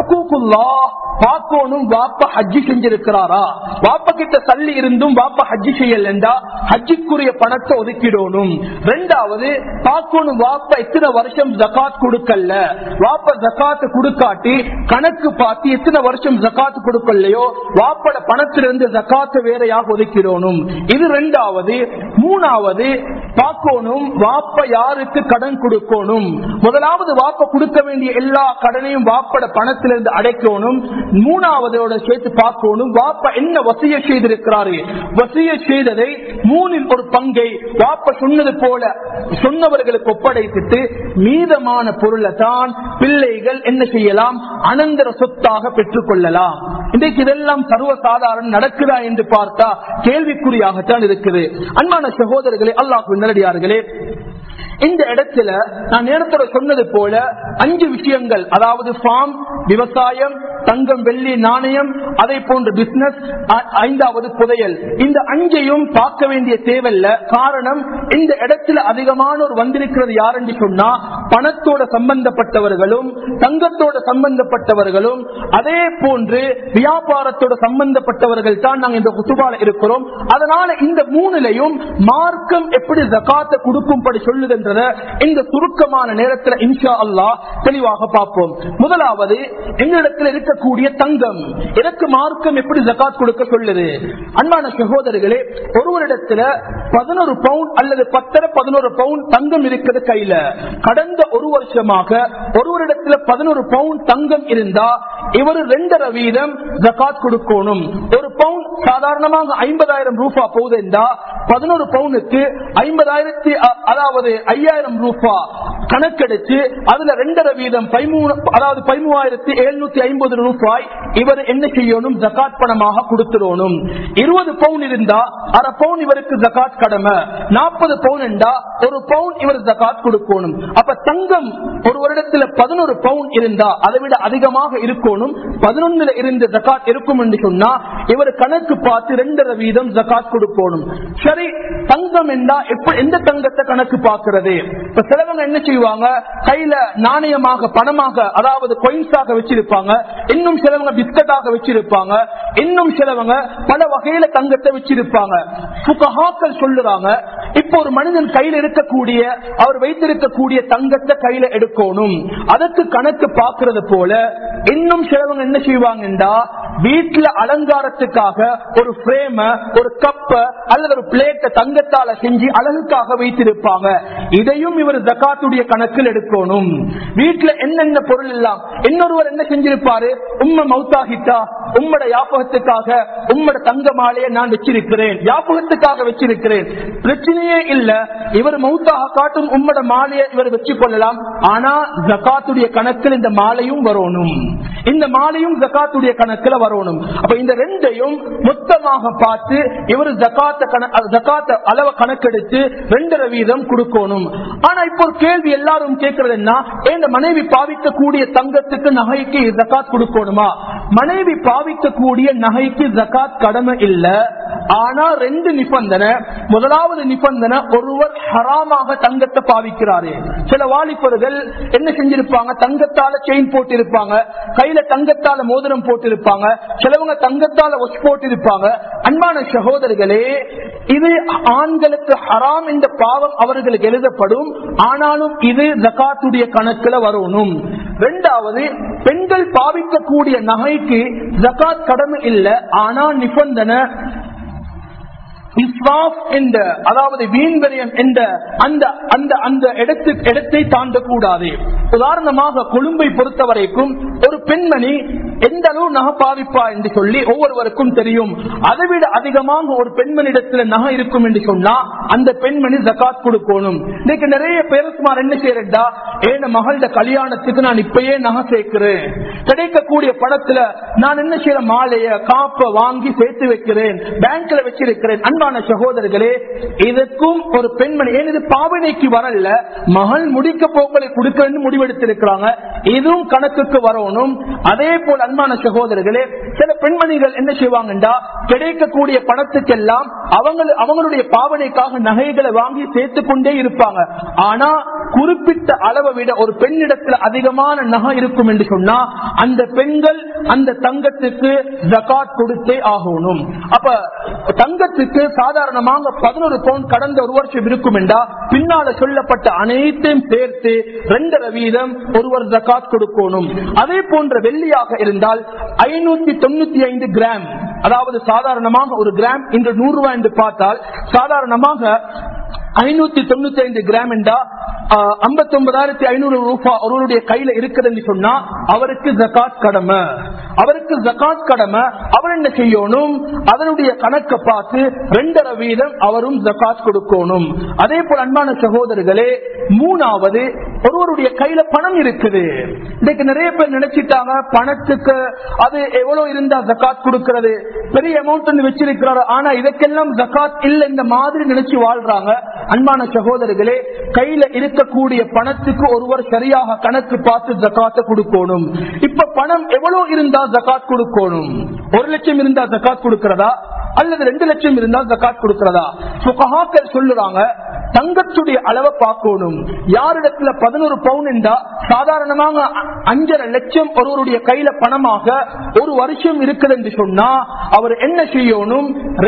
பார்க்கணும் வாப்ப ஹஜ்ஜி செஞ்சிருக்கிறாரா. வாப்ப கிட்ட சல்லி இருந்தும் வாப்ப ஹஜ்ஜி செய்யலண்டா ஹஜ்ஜிக்குரிய பணத்தை ஒதுக்கிடணும். இரண்டாவது, பார்க்கணும் வாப்ப எத்தனை வருஷம் ஜகாத் கொடுக்கல. வாப்ப ஜகாத் கொடுக்காட்டி கணக்கு பார்த்து எத்தனை வருஷம் ஜகாத் கொடுக்கலையோ வாப்பட பணத்திலிருந்து ஜகாத்தை வேறையாக ஒதுக்கிடணும். இது இரண்டாவது. மூணாவது, பார்க்கணும் வாப்ப யாருக்கு கடன் கொடுக்கணும். முதலாவது வாப்ப கொடுக்க வேண்டிய எல்லா கடனையும் வாப்பட பணத்திலிருந்து அடைக்கணும். மூணாவதோட சேர்த்து பார்க்கணும் வாப்ப என்ன வசிய செய்திருக்கிறாரு. வசிய செய்ததை 3இல் 1 பங்கை வாப்ப சொன்னது போல சொன்னவர்களுக்கு ஒப்படைத்துட்டு மீதமான பொருளை தான் பிள்ளைகள் என்ன செய்யலாம், அனந்தர சொத்தாக பெற்றுக் கொள்ளலாம். இன்றைக்கு இதெல்லாம் சர்வசாதாரண நடக்குதா என்று பார்த்தா கேள்விக்குறியாகத்தான் இருக்குது. அன்பான சகோதரர்களே, அல்லாஹ்வின் நல்லடியார்களே, இந்த இடத்துல நான் நேரத்தோட சொன்னது போல 5 விஷயங்கள், அதாவது ஃபார்ம், விவசாயம், தங்கம் வெள்ளி நாணயம், அதை போன்ற பிசினஸ், 5வது புதையல். இந்த 5ஐயும் பார்க்க வேண்டிய தேவையில்ல. காரணம், இந்த இடத்துல அதிகமானோர் வந்திருக்கிறது யார் என்று சொன்னா பணத்தோட சம்பந்தப்பட்டவர்களும் தங்கத்தோட சம்பந்தப்பட்டவர்களும் அதே போன்று வியாபாரத்தோட சம்பந்தப்பட்டவர்கள் தான் நாங்கள் இந்த குத்துபால இருக்கிறோம். அதனால இந்த 3லையும் மார்க்கம் எப்படி ஜகாத்தை கொடுக்கும்படி சொல்லுகின்றத இந்த சுருக்கமான நேரத்தில் இன்ஷா அல்லாஹ் தெளிவாக பார்ப்போம். முதலாவது, எங்களிடத்தில் இருக்கக்கூடிய தங்கம், இதற்கு மார்க்கம் எப்படி ஜகாத் கொடுக்க சொல்லுது? அன்பான சகோதரர்களே, ஒருவரிடத்தில் 11 பவுண்ட் அல்லது 10-11 பவுண்ட் தங்கம் இருக்கிறது கையில. கடந்த ஒரு வருஷமாக ஒருவரிடத்தில் 11 பவுண்ட் தங்கம் இருந்தா இவர் 2.5% ஜகாத் கொடுக்கணும். ஒரு பவுண்ட் சாதாரணமாக 50,000 ரூபாய் போகுது என்றா 11 பவுனுக்கு 50,000, அதாவது 5,000 ரூபாய் கணக்கெடுத்து அதுல 2.5%, அதாவது 13,750 ரூபாய் இவர் என்ன செய்யணும்? ஜகாத் பணமாக கொடுத்துடணும். 20 பவுன் இருந்தா அரை பவுன் இவருக்கு ஜகாத் கடமை. 40 பவுன் என்றா ஒரு பவுன் இவர் ஜகாத் கொடுக்கணும். அப்ப தங்கம் ஒரு வருடத்தில் 11 பவுன் இருந்தா அதை விட அதிகமாக இருக்கணும். 11 இருந்து ஜகாத் இருக்கும் என்று சொன்னா இவர் கணக்கு பார்த்து 2.5% ஜகாத் கொடுக்கணும். சரி, தங்கம் என்றா எந்த தங்கத்தை கணக்கு பார்க்கிறது? இப்ப சிலவங்க என்ன செய்வாங்க? கையில நாணயமாக பணமாக, அதாவது கொயின்ஸாக வச்சிருப்பாங்க. இன்னும் சிலவங்க பிஸ்கட்டாக வச்சிருப்பாங்க. இன்னும் சிலவங்க பல வகையில தங்கத்தை வச்சிருப்பாங்க. ஃபுகஹாக்கள் சொல்லுறாங்க, இப்ப ஒரு மனிதன் கையில இருக்கக்கூடிய, அவர் வைத்திருக்கக்கூடிய தங்கத்தை கையில எடுக்கணும். அதற்கு கணக்கு பார்க்கிறது போல இன்னும் சிலவங்க என்ன செய்வாங்கன்றா வீட்டுல அலங்காரத்துக்காக ஒரு பிரேம, ஒரு கப்ப அல்லது ஒரு பிளேட்டை தங்கத்தால செஞ்சு அழகுக்காக வைத்திருப்பாங்க. இதையும் இவர் ஜகாத்துடைய கணக்கில் எடுக்கணும். வீட்டுல என்னென்ன பொருள் எல்லாம் இன்னொருவர் என்ன செஞ்சிருப்பாரு? உம்ம மௌத்தாகிட்டா உம்மட யாபகத்துக்காக உம்மட தங்க மாலையை நான் வச்சிருக்கிறேன், யாபகத்துக்காக வச்சிருக்கிறேன், பிரச்சனையே இல்ல. இவர் மௌத்தாக காட்டும் உம்மட மாலையை இவர் வச்சு கொள்ளலாம். ஆனா ஜகாத்துடைய கணக்கில் இந்த மாலையும் வரணும், இந்த மாலையும் ஜகாத்துடைய கணக்கில் வரணும். அப்ப இந்த 2ஐயும் மொத்தமாக பார்த்து இவர் ஜகாத்த அளவு கணக்கெடுத்து 2.5% கொடுக்கணும். ஆனா இப்போ ஒரு கேள்வி எல்லாரும் கேட்கறது என்ன? இந்த மனைவி பாவிக்கக்கூடிய தங்கத்துக்கு நகைக்கு ஜகாத் கொடுக்கணுமா? மனைவி பாவிக்கக்கூடிய நகைக்கு ஜகாத் கடமை இல்ல. ஆனா 2 நிபந்தனை. முதலாவது நிபந்தனை, ஒருவர் ஹராமாக தங்கத்தை பாவிக்கிறாரு. சில வாலிபர்கள் என்ன செஞ்சிருப்பாங்க? தங்கத்தால செயின் போட்டிருப்பாங்க, கையில தங்கத்தால மோதிரம் போட்டிருப்பாங்க, சிலவங்க தங்கத்தால ஒஷ் போட்டிருப்பாங்க. அன்பான சகோதரர்களே, இது ஆண்களுக்கு ஹராம் என்ற பாவம் அவர்களுக்கு எழுதப்படும். ஆனாலும் இது ஜகாத்துடைய கணக்குல வரணும். 2வது, பெண்கள் பாவிக்கக்கூடிய நகைக்கு ஜகாத் கடமை இல்ல. ஆனா நிபந்தனை, அதாவது வீண்வரியம் என்ற அந்த இடத்தை தாண்டக்கூடாது. உதாரணமாக கொழும்பை பொறுத்த வரைக்கும் ஒரு பெண்மணி எந்த அளவு நகை பாவிப்பா என்று சொல்லி ஒவ்வொருவருக்கும் தெரியும். அதை விட அதிகமாக ஒரு பெண்மணிடத்துல நகை இருக்கும் என்று சொன்னா அந்த பெண்மணி ஜகாத் கொடுக்கணும். இன்னைக்கு நிறைய பேரஸ்மார் என்ன செய்யறா? ஏன மகளோட கல்யாணத்துக்கு நான் இப்பயே நகை சேர்க்கிறேன், கிடைக்கக்கூடிய பணத்துல நான் என்ன செய்யற? மாலைய காப்ப வாங்கி சேர்த்து வைக்கிறேன், பேங்க்ல வச்சிருக்கிறேன். அன்பான சகோதரர்களே, இதற்கும் ஒரு பெண்மணி, ஏன் இது பாவனைக்கு வரல, மகள் முடிக்க போக்களை கொடுக்க முடிவெடுத்திருக்கிறாங்க, இதுவும் கணக்குக்கு வரணும். அதே போல் அன்பான சகோதரர்களே, சில பெண்மணிகள் என்ன செய்வாங்கண்டா கிடைக்கக்கூடிய பணத்துக்கெல்லாம் அவங்களுடைய பாவனைக்காக நகைகளை வாங்கி சேர்த்துக் கொண்டே இருப்பாங்க. ஆனா குறிப்பிட்ட அளவை விட ஒரு பெண்ணிடத்தில் அதிகமான நகை இருக்கும் என்று சொன்னா அந்த பெண்கள் அந்த தங்கத்துக்கு ஜகாத் கொடுத்தே ஆகணும். அப்ப தங்கத்துக்கு சாதாரணமாக 11 பவுண்ட் கடந்த ஒரு வருஷம் இருக்கும் என்றா பின்னால சொல்லப்பட்ட அனைத்தையும் சேர்த்து 2.5% ஒருவர் ஜகாத் கொடுக்கணும். அதே போன்ற வெள்ளியாக இருந்தால் 595 கிராம், அதாவது சாதாரணமாக ஒரு கிராம் இன்று 100 ரூபாய் என்று பார்த்தால் சாதாரணமாக 595 கிராம் என்றா 59,500 ரூபாய் அவருடைய கையில இருக்குதுன்னு சொன்னா அவருக்கு ஜகாத் கடமை. அவருக்கு ஜகாத் கடமை. அவர் என்ன செய்யணும்? அதனுடைய கணக்கை பார்த்து 2.5% அவரும் ஜகாத் கொடுக்கணும். அதே போல அன்பான சகோதரர்களே, 3வது ஒருவருடைய கையில பணம் இருக்குது. இன்னைக்கு நிறைய பேர் நினைச்சிட்டாங்க பணத்துக்கு அது எவ்வளவு இருந்தா ஜகாத் கொடுக்கிறது, பெரிய அமௌண்ட் வச்சிருக்கிறாரு, ஆனா இதற்கெல்லாம் ஜகாத் இல்ல, இந்த மாதிரி நினைச்சு வாழ்றாங்க. அன்பான சகோதரர்களே, கையில இருக்கக்கூடிய பணத்துக்கு ஒருவர் சரியாக கணக்கு பார்த்து ஜகாத்தை கொடுக்கணும். இப்ப பணம் எவ்வளவு இருந்தா ஜகாத் கொடுக்கணும்? 1 லட்சம் இருந்தா ஜகாத் கொடுக்கிறதா அல்லது 2 லட்சம் இருந்தா ஜகாத் கொடுக்கிறதா? ஃபுகஹாக்கள் சொல்லுறாங்க தங்கத்துடைய அளவை பார்க்கணும். யாரிடத்துல 11 பவுன் என்றா சாதாரணமாக 5.5 லட்சம் ஒருவருடைய கையில பணமாக ஒரு வருஷம் இருக்குது என்று சொன்னா அவர் என்ன செய்யணும்?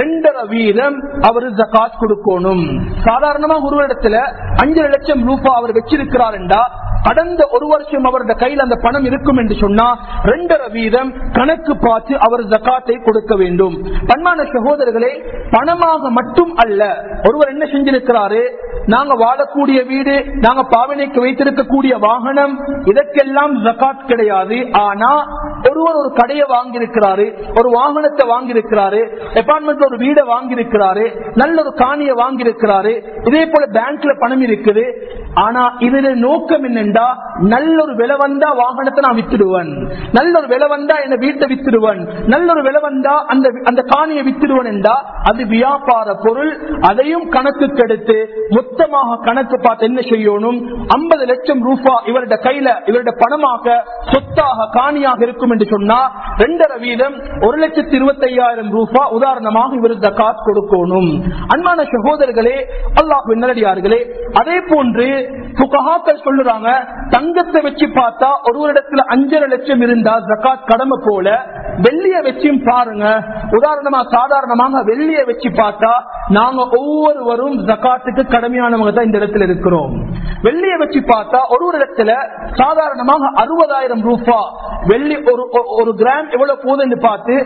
2.5% அவர் ஜகாத் கொடுக்கணும். சாதாரணமாக ஒரு இடத்துல 5.5 லட்சம் ரூபாய் அவர் வச்சிருக்கிறார் என்றா கடந்த ஒரு வருஷம் அவருடைய கையில் அந்த பணம் இருக்கும் என்று சொன்னா 2.5% கணக்கு பார்த்து அவர் ஜகாத்தை கொடுக்க வேண்டும். பன்மான சகோதரர்களே, பணமாக மட்டும் அல்ல, ஒருவர் என்ன செஞ்சிருக்கிறாரு, நாங்க வாழக்கூடிய வீடு, நாங்க பாவனைக்கு வைத்திருக்கக்கூடிய வாகனம், இதற்கெல்லாம் ஜகாத் கிடையாது. ஆனா ஒருவர் ஒரு கடையை வாங்கியிருக்கிறாரு, ஒரு வாகனத்தை வாங்கியிருக்கிறாரு, அபார்ட்மெண்ட் ஒரு வீடை வாங்கியிருக்கிறாரு, நல்ல ஒரு காணியை வாங்கியிருக்கிறாரு, இதே போல பேங்க்ல பணம் இருக்குது. ஆனா இதுல நோக்கம் என்னென்றா, நல்ல ஒரு விலை வந்தா வாகனத்தை நான் வித்துடுவேன், நல்ல ஒரு விலை வந்தா என்ன வீட்டை வித்துடுவேன், நல்ல ஒரு விலை வந்தா அந்த காணியை வித்துடுவேன் என்றா அது வியாபார பொருள். அதையும் கணக்கு கெடுத்து மொத்தமாக கணக்கு பார்த்து என்ன செய்யணும்? 50 லட்சம் ரூபாய் இவருடைய கையில இவருடைய பணமாக சொத்தாக காணியாக இருக்கும் என்று சொன்னா 2.5% 1,25,000 ரூபாய் உதாரணமாக இவர் ஜகாத் கொடுக்கணும். அன்பான சகோதரர்களே, அல்லாஹ்வின் நல்லடியார்களே, அதே போன்று ஃபுகஹாக்கள் சொல்லுறாங்க தங்கத்தை வச்சு பார்த்தா ஒருவரிடத்துல 5.5 லட்சம் இருந்தா ஜகாத் கடமை போல, வெள்ளிய வச்சும் பாருங்க. உதாரணமா சாதாரணமாக வெள்ளிய வச்சு பார்த்தா நாங்க ஒவ்வொருவரும் ஜகாத்துக்கு கடமையானவங்க தான் இந்த இடத்துல இருக்கிறோம். வெள்ளிய வச்சு பார்த்தா ஒரு இடத்துல சாதாரணமாக 60,000 ரூபாய் வெள்ளி ஒரு கிராம் எவ்வளவு போகுதுன்னு பார்த்து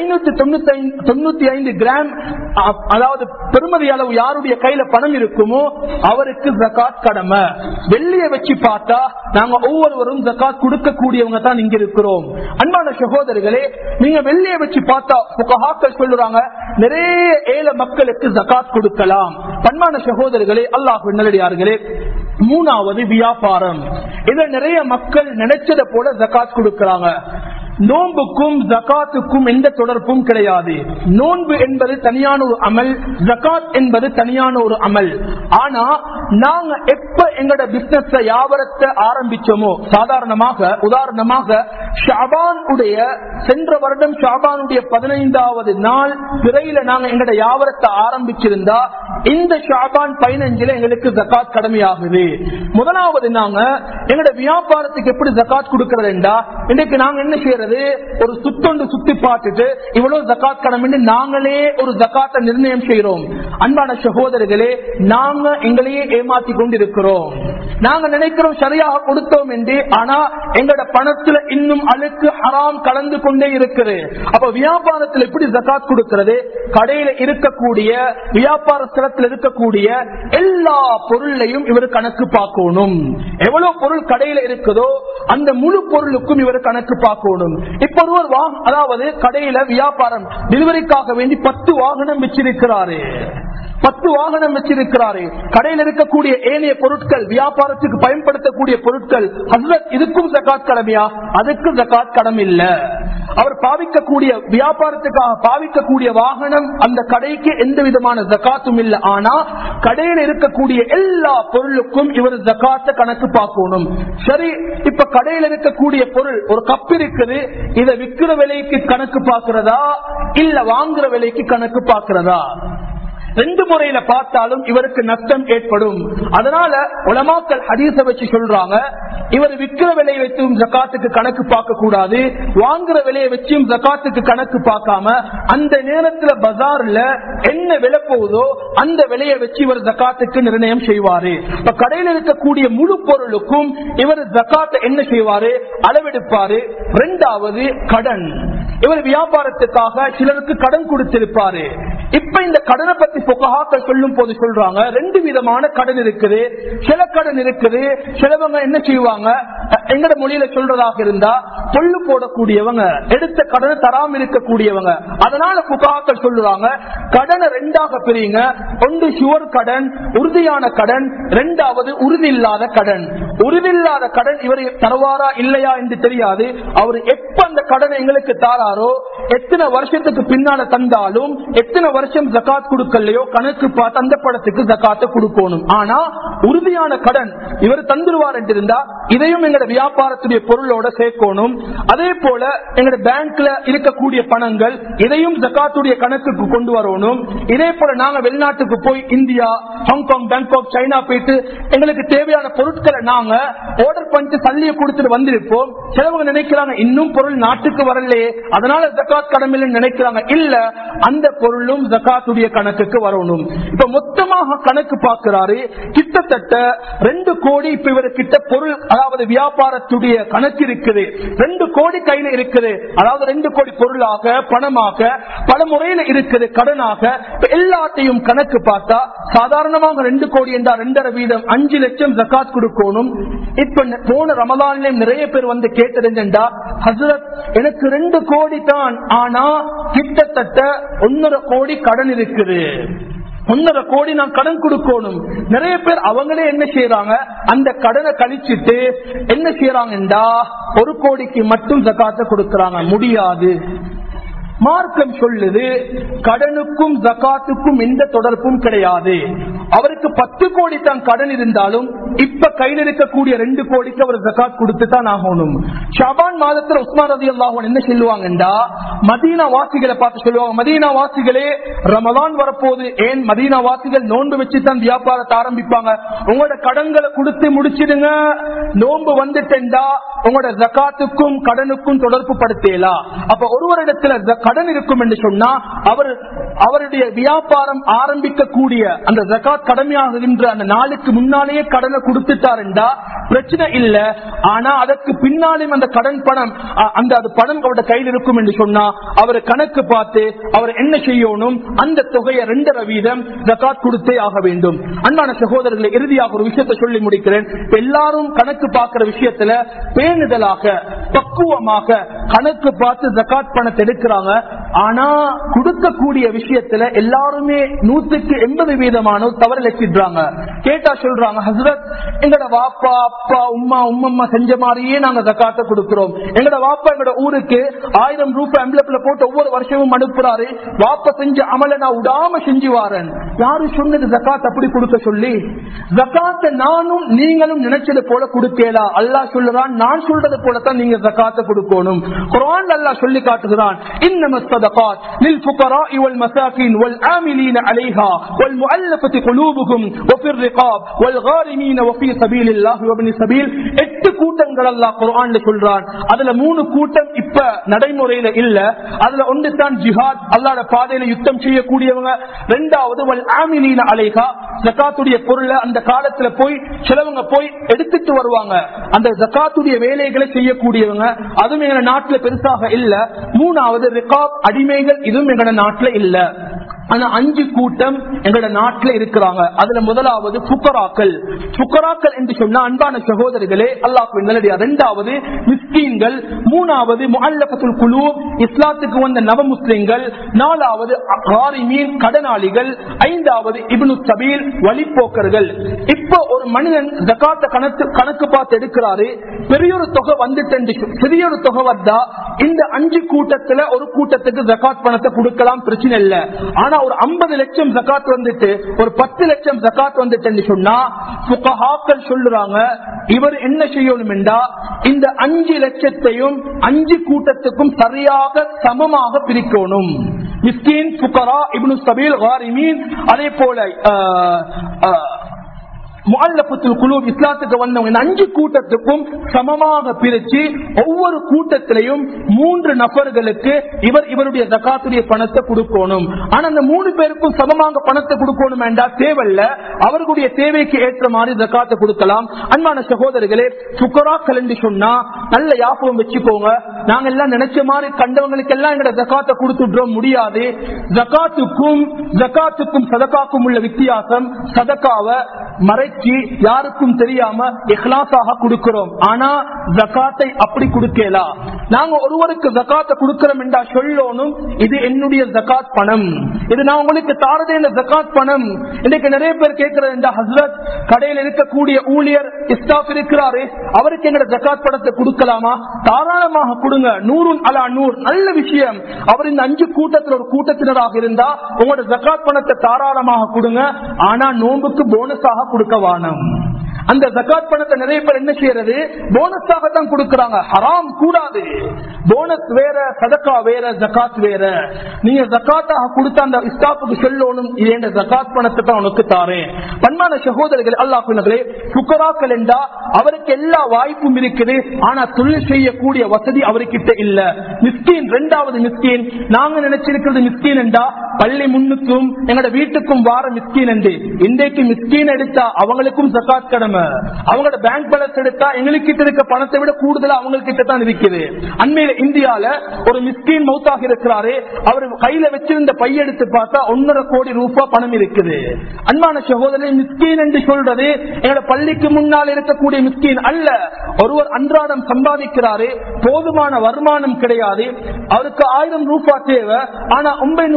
595 கிராம், அதாவது பெருமதி அளவு யாருடைய கையில பணம் இருக்குமோ அவருக்கு ஜகாத் கடமை. வெள்ளிய வச்சு பார்த்தா நாங்க ஒவ்வொருவரும் ஜகாத் கொடுக்கக்கூடியவங்க தான் இங்க இருக்கிறோம். அன்பான சகோதரர்களே, நீங்க வெள்ளிய வச்சு பார்த்தா ஃபுகஹாக்கள் சொல்லுறாங்க நிறைய ஏழை மக்களுக்கு ஜகாத் கொடுக்கலாம். அன்பான சகோதரர்களே, அல்லாஹ்வின் நல்லடியார்களே, 3வது வியாபாரம். இத நிறைய மக்கள் நினைச்சத போல ஜகாத் கொடுக்கிறாங்க. நோன்புக்கும் ஜகாத்துக்கும் எந்த தொடர்பும் கிடையாது. நோன்பு என்பது தனியான ஒரு அமல், ஜகாத் என்பது தனியான ஒரு அமல். ஆனா நாங்க எப்ப எங்கட பிசினஸ் வியாபாரத்தை ஆரம்பிச்சோமோ, சாதாரணமாக உதாரணமாக ஷாபான் உடைய சென்ற வருடம் ஷாபானுடைய 15வது நாள் பிறையில நாங்க எங்கட வியாபாரத்தை ஆரம்பிச்சிருந்தா இந்த ஷாபான் 15 எங்களுக்கு ஜகாத் கடமையாகுது. முதலாவது நாங்க எங்கட வியாபாரத்துக்கு எப்படி ஜகாத் கொடுக்கறதுண்டா, இன்னைக்கு நாங்க என்ன செய்யறது, ஒரு சுத்தொண்டு சுத்தி பார்த்துட்டு இவ்வளவு ஜகாத் கடமை நாங்களே ஒரு ஜகாத்தை நிர்ணயம் செய்யறோம். அன்பான சகோதரர்களே, நாங்க எங்களையே ஏமாத்தி கொண்டிருக்கிறோம். நாங்க நினைக்கிறோம் சரியாக கொடுத்தோம் என்று, ஆனா எங்கட பணத்துல இன்னும் அழுக்கு ஹராம் கலந்து கொண்டே இருக்குது. அப்ப வியாபாரத்தில் எப்படி ஜகாத் கொடுக்கிறது? கடையில இருக்கக்கூடிய வியாபார ஸ்தலத்தில் இருக்கக்கூடிய எல்லா பொருளையும் இவர் கணக்கு பார்க்கணும். எவ்வளவு பொருள் கடையில இருக்குதோ அந்த முழு பொருளுக்கும் இவர் கணக்கு பார்க்கணும். இப்ப ஒருவர் அதாவது கடையில வியாபாரம் டெலிவரிக்காக வேண்டி 10 வாகனம் வச்சிருக்கிறாரு. 10 வாகனம் வச்சிருக்கிறாரு. கடையில் இருக்கக்கூடிய ஏனைய பொருட்கள், வியாபாரத்துக்கு பயன்படுத்தக்கூடிய பொருட்கள், ஹஸ்ரத் இதுக்கும் ஜகாத் கடமையா? அதுக்கு ஜகாத் கடமை இல்ல. அவர் பாவிக்கக்கூடிய வியாபாரத்துக்காக பாவிக்கக்கூடிய வாகனம் அந்த கடைக்கு எந்த விதமான ஜகாத்தும் இல்ல. ஆனா கடையில் இருக்கக்கூடிய எல்லா பொருளுக்கும் இவர் ஜகாத்தை கணக்கு பார்க்கணும். சரி, இப்ப கடையில் இருக்கக்கூடிய பொருள் ஒரு கப் இருக்குது, இதை விற்கிற விலைக்கு கணக்கு பார்க்கிறதா இல்ல வாங்குற விலைக்கு கணக்கு பார்க்கிறதா? 2 முறையில பார்த்தாலும் இவருக்கு நஷ்டம் ஏற்படும். அதனால உலமாக்கள் ஹதீஸை வச்சு சொல்றாங்க, இவர் விற்கிற விலையை வச்சும் ஜகாத்துக்கு கணக்கு பார்க்க கூடாது, வாங்குற விலையை வச்சும் ஜகாத்துக்கு கணக்கு பார்க்காம அந்த நேரத்துல பஜார்ல என்ன விலை போகுதோ அந்த விலையை வச்சு இவர் ஜகாத்துக்கு நிர்ணயம் செய்வாரு. இப்ப கடையில் இருக்கக்கூடிய முழு பொருளுக்கும் இவர் ஜகாத்தை என்ன செய்வாரு? அளவெடுப்பாரு. 2வது கடன். இவர் வியாபாரத்துக்காக சிலருக்கு கடன் கொடுத்திருப்பாரு. இப்ப இந்த கடனை பத்தி ஃபுகஹாக்கள் சொல்லும் போது சொல்றாங்க 2 விதமான கடன் இருக்குது. சில கடன் இருக்குது, சிலவங்க என்ன செய்வாங்க, எங்கட மொழியில சொல்றதாக இருந்தா பொல்லு போடக்கூடியவங்க, எடுத்த கடனை தராம இருக்கக்கூடியவங்க. அதனால புகாக்கள் சொல்லுவாங்க கடனை ரெண்டாக பிரியுங்க. ஒன்று ஷுவர் கடன், உறுதியான கடன். இரண்டாவது உறுதி இல்லாத கடன். உறுதி இல்லாத கடன் இவர் தருவாரா இல்லையா என்று தெரியாது. அவர் எப்ப அந்த கடனை எங்களுக்கு தாராரோ, எத்தனை வருஷத்துக்கு பின்னால தந்தாலும், எத்தனை வருஷம் ஜகாத் கொடுக்கலையோ கணக்கு பார்த்து அந்த படத்துக்கு ஜகாத்தை கொடுக்கணும். ஆனா உறுதியான கடன் இவர் தந்துருவார் என்று இருந்தா இதையும் எங்க வியாபாரத்துடைய பொருளோட சேர்க்கணும். அதே போல எங்க பேங்க்ல இருக்கக்கூடிய பணங்கள் இதையும் ஜகாத்துடைய கணக்குக்கு கொண்டு வரணும். இதே போல நாங்க வெளிநாட்டுக்கு போய் இந்தியா, ஹாங்காங், பேங்காக், சைனா போயிட்டு எங்களுக்கு தேவையான பொருட்களை நாங்க ஆர்டர் பண்ணிட்டு சல்லியை கொடுத்துட்டு வந்திருப்போம். சிலவங்க நினைக்கிறாங்க இன்னும் பொருள் நாட்டுக்கு வரலையே அதனால ஜகாத் கடமையில நினைக்கிறாங்க. இல்ல, அந்த பொருளும் ஜகாத்துடைய கணக்குக்கு வரணும். இப்ப மொத்தமாக கணக்கு பார்க்கிறாரு, கிட்டத்தட்ட 2 கோடி இப்ப இவர்கிட்ட பொருள், அதாவது வியாபாரத்துடைய கணக்கு இருக்குது. 2 கோடி கையில இருக்குது. அதாவது 2 கோடி பொருளாக, பணமாக, பல முறையில இருக்குது, கடனாக. எல்லாத்தையும் கணக்கு பார்த்தா சாதாரணமாக 2 கோடி என்றா 2.5% 5 லட்சம் ஜகாத் கொடுக்கணும். இப்ப போன ரமலான்ல நிறைய பேர் வந்து கேட்டது என்னண்டா, ஹஸ்ரத் எனக்கு 2 கோடி தான், ஆனா கிட்டத்தட்ட 1.5 கோடி கடன் இருக்குது, 1.5 கோடி நான் கடன் கொடுக்கணும். நிறைய பேர் அவங்களே என்ன செய்யறாங்க, அந்த கடனை கழிச்சிட்டு என்ன செய்யறாங்கடா 1 கோடிக்கு மட்டும் ஜகாத்தை கொடுக்கறாங்க. முடியாது. மார்க்கம் சொல்லுது கடனுக்கும் ஜகாத்துக்கும் எந்த தொடர்பும் கிடையாது. அவருக்கு 10 கோடி தான் கடன் இருந்தாலும் இப்ப கையில் இருக்கக்கூடிய 2 கோடிக்கு அவர் ஜகாத் கொடுத்து தான் ஆகணும். ஷாபான் மாதத்தில் உஸ்மான் ரலியல்லாஹு அன்ஹு என்ன சொல்லுவாங்கடா, மதீனா வாசிகளை பார்த்து சொல்லுவாங்க, மதீனா வாசிகளே ரமலான் வரப்போது, ஏன் மதீனா வாசிகள் நோன்பு வச்சு தான் வியாபாரத்தை ஆரம்பிப்பாங்க. உங்களோட கடன்களை கொடுத்து முடிச்சிடுங்க, நோன்பு வந்துட்டா உங்களோட ஜகாத்துக்கும் கடனுக்கும் தொடர்பு படுத்தலாம். அப்ப ஒருவரிடத்துல கடன் இருக்கும் என்று சொன்னா அவருடைய வியாபாரம் ஆரம்பிக்கக்கூடிய அந்த ஜகாத் கடமையாகின்ற அந்த நாளுக்கு முன்னாலேயே கடனை கொடுத்துட்டாருண்டா பிரச்சனை இல்ல. ஆனா அதற்கு பின்னாலும் அந்த கடன் பணம், அந்த பணம் அவருடைய கையில் இருக்கும் என்று சொன்னா அவர் கணக்கு பார்த்து அவர் என்ன செய்யணும், அந்த தொகையை 2.5% ஜகாத் கொடுத்தே ஆக வேண்டும். அன்பான சகோதரர்களை, இறுதியாக ஒரு விஷயத்தை சொல்லி முடிக்கிறேன். எல்லாரும் கணக்கு பார்க்கிற விஷயத்துல பேணுதலாக, பக்குவமாக கணக்கு பார்த்து ஜகாத் பணத்தை எடுக்கிறாங்க. ஆனா கொடுக்கக்கூடிய விஷயத்துல எல்லாருமே 180% தவறு லட்சிடுறாங்க. கேட்டா சொல்றாங்க, ஹஸ்ரத் எங்கட வாப்பா, அப்பா, உம்மா செஞ்ச மாதிரியே நாங்க ஜகாத்தை கொடுக்கிறோம். எங்கட வாப்பா எங்கட ஊருக்கு 1000 ரூபாய் எம்ப்ளப்ல போட்டு ஒவ்வொரு வருஷமும் அனுப்புறாரு. வாப்பா செஞ்ச அமல நான் விடாம செஞ்சு வாரன். யாரு சொன்னது ஜகாத் அப்படி கொடுக்க சொல்லி? ஜகாத்தை நானும் நீங்களும் நினைச்சது போல கொடுக்கலாம். அல்லாஹ் சொல்லுறான், நான் சொல்றது போலத்தான் நீங்க ஜகாத்தை கொடுக்கணும். குர்ஆன் அல்லாஹ் சொல்லி காட்டுகிறான், இன்னம الصدقات للفقراء والمساكين والعاملين عليها والمؤلفة قلوبهم وفي الرقاب والغارمين وفي سبيل الله وابن السبيل. 8 கூட்டங்கள் அல்லாஹ் குர்ஆன்ல சொல்றான். அதுல 3 கூட்டம் இப்ப நடைமுறையில இல்ல. அதுல ஒன்று தான் ஜிஹாத், அல்லாஹ்வுடைய பாதையில யுத்தம் செய்யக்கூடியவங்க. இரண்டாவது வல் ஆமிலீன அலைஹா, ஜகாத்துடைய பொருளை அந்த காலத்துல போய் சிலவங்க போய் எடுத்துட்டு வருவாங்க, அந்த ஜகாத்துடைய வேலைகளை செய்யக்கூடியவங்க. அதுவும் எங்க நாட்டுல பெருசாக இல்ல. மூணாவது ரிகாப், அடிமைகள், இதுவும் எங்க நாட்டுல இல்ல. ஆனா 5 கூட்டம் எங்களோட நாட்டில் இருக்கிறாங்க. அதுல முதலாவது புக்கராக்கள். புக்கராக்கள் என்று சொன்னா அன்பான சகோதரர்களே, அல்லாஹ்வின் நல்லடியார். இரண்டாவது மிஸ்கீன்கள். மூணாவது முஅல்லஃபத்துல் குலூப், இஸ்லாத்துக்கு வந்த நவ முஸ்லிம்கள். நாலாவது காரிமீன், கடனாளிகள். ஐந்தாவது இப்னு சபீல், வழிப்போக்கர்கள். இப்போ ஒரு மனிதன் ஜகாத்தை கணக்கு பார்த்து எடுக்கிறாரு. பெரியொரு தொகை வந்துட்டு, சிறியொரு தொகை வந்தா இந்த 5 கூட்டத்துல ஒரு கூட்டத்துக்கு ஜகாத் பணத்தை கொடுக்கலாம், பிரச்சனை இல்ல. ஆனா ஒரு 50 லட்சம் ஜகாத் வந்துட்டு, ஒரு 10 லட்சம் ஜகாத் வந்துட்டு சொன்னா ஃபுகஹாக்கள் சொல்றாங்க, இவர் என்ன செய்யணும் என்றா இந்த 5 லட்சத்தையும் 5 கூட்டத்துக்கும் சரியாக சமமாக பிரிக்கணும். மிஸ்கீன், ஃபுகரா, இப்னு சபீல், காரிமீன், அதே போல முஅல்லஃபத்துல் குலூப், இஸ்லாத்துக்கு வந்தவங்க, இந்த 5 கூட்டத்துக்கும் சமமாக பிரிச்சு ஒவ்வொரு கூட்டத்திலையும் 3 நபர்களுக்கு இவருடைய ஜகாத்துடைய பணத்தை கொடுக்கணும். ஆனா அந்த 3 பேருக்கும் சமமாக பணத்தை கொடுக்கணும் என்றா தேவையில்ல, அவர்களுடைய தேவைக்கு ஏற்ற மாதிரி ஜகாத்தை கொடுக்கலாம். அன்பான சகோதரர்களே, ஃபுகராக்கள் என்று சொன்னா நல்ல ஞாபகம் வச்சுக்கோங்க. நாங்க எல்லாம் நினைச்ச மாதிரி கண்டவங்களுக்கு எல்லாம் எங்க ஜகாத்தை கொடுத்துடுறோம், முடியாது. ஜகாத்துக்கும் சதகாக்கும் உள்ள வித்தியாசம், சதகாவை மறைக்க வச்சு யாருக்கும் தெரியாம இஹ்லாஸாக கொடுக்கிறோம். ஆனா ஜகாத்தை அப்படி கொடுக்கலாம். நாங்க ஒருவருக்கு ஜகாத்தை கொடுக்கிறோம் என்றா சொல்லணும், இது என்னுடைய ஜகாத் பணம், இது நான் உங்களுக்கு தாரதே இந்த ஜகாத் பணம். இன்னைக்கு நிறைய பேர் கேட்கிறது, ஹஸ்ரத் கடையில் இருக்கக்கூடிய ஊழியர் ஸ்டாஃப் இருக்கிறாரு, அவருக்கு எங்க ஜகாத் பணத்தை கொடுக்கலாமா? தாராளமாக கொடுங்க. 100 அலா 100 நல்ல விஷயம். அவர் இந்த 5 கூட்டத்தில் ஒரு கூட்டத்தினராக இருந்தா உங்களோட ஜகாத் பணத்தை தாராளமாக கொடுங்க. ஆனா நோன்புக்கு போனஸாக கொடுக்க வேணும். அந்த ஜகாத் பணத்தை நிறைய பேர் என்ன செய்யறது, போனஸாக தான் கொடுக்கிறாங்க. ஹராம் கூடாது. போனஸ் வேற, சதக்கா வேற, ஜகாத் வேற. நீங்க ஜகாத்தாக கொடுத்த அந்த ஸ்டாஃபுக்கு சொல்லணும், இந்த ஜகாத் பணத்தை தான் உனக்கு தாரேன். பன்மான சகோதரர்கள், அல்லாஹ்வினர்களே, ஃபுகராக்கள் என்றா அவருக்கு எல்லா வாய்ப்பும் இருக்குது, ஆனா தொழில் செய்யக்கூடிய வசதி அவர்கிட்ட இல்ல. மிஸ்கீன், இரண்டாவது மிஸ்கீன். நாங்க நினைச்சிருக்கிறது மிஸ்கீன் என்றா பள்ளி முன்னுக்கும் எங்கட வீட்டுக்கும் வார மிஸ்கீன் என்று. இன்றைக்கு மிஸ்கீன் எடுத்தா அவங்களுக்கும் ஜகாத் கடமை, அவங்களோட பேங்க் பேலன்ஸ் எடுத்தா எங்களுக்கு இருக்க பணத்தை விட கூடுதலா அவங்களுக்கு தான் இருக்குது. அண்மையில இந்தியால ஒரு மிஸ்கீன் மௌத்தாக இருக்கிறாரு, அவர் கையில வச்சிருந்த பைய எடுத்து பார்த்தா 1.5 கோடி ரூபாய் பணம் இருக்குது. அன்பான சகோதரனை, மிஸ்கீன் என்று சொல்றது எங்களோட பள்ளிக்கு முன்னால் இருக்கக்கூடிய மிஸ்கீன் அல்ல. ஒருவர் அன்றாடம் சம்பாதிக்கிறாரு, போதுமான வருமானம் கிடையாது, அவருக்கு 1000 ரூபாய் தேவை, ஆனா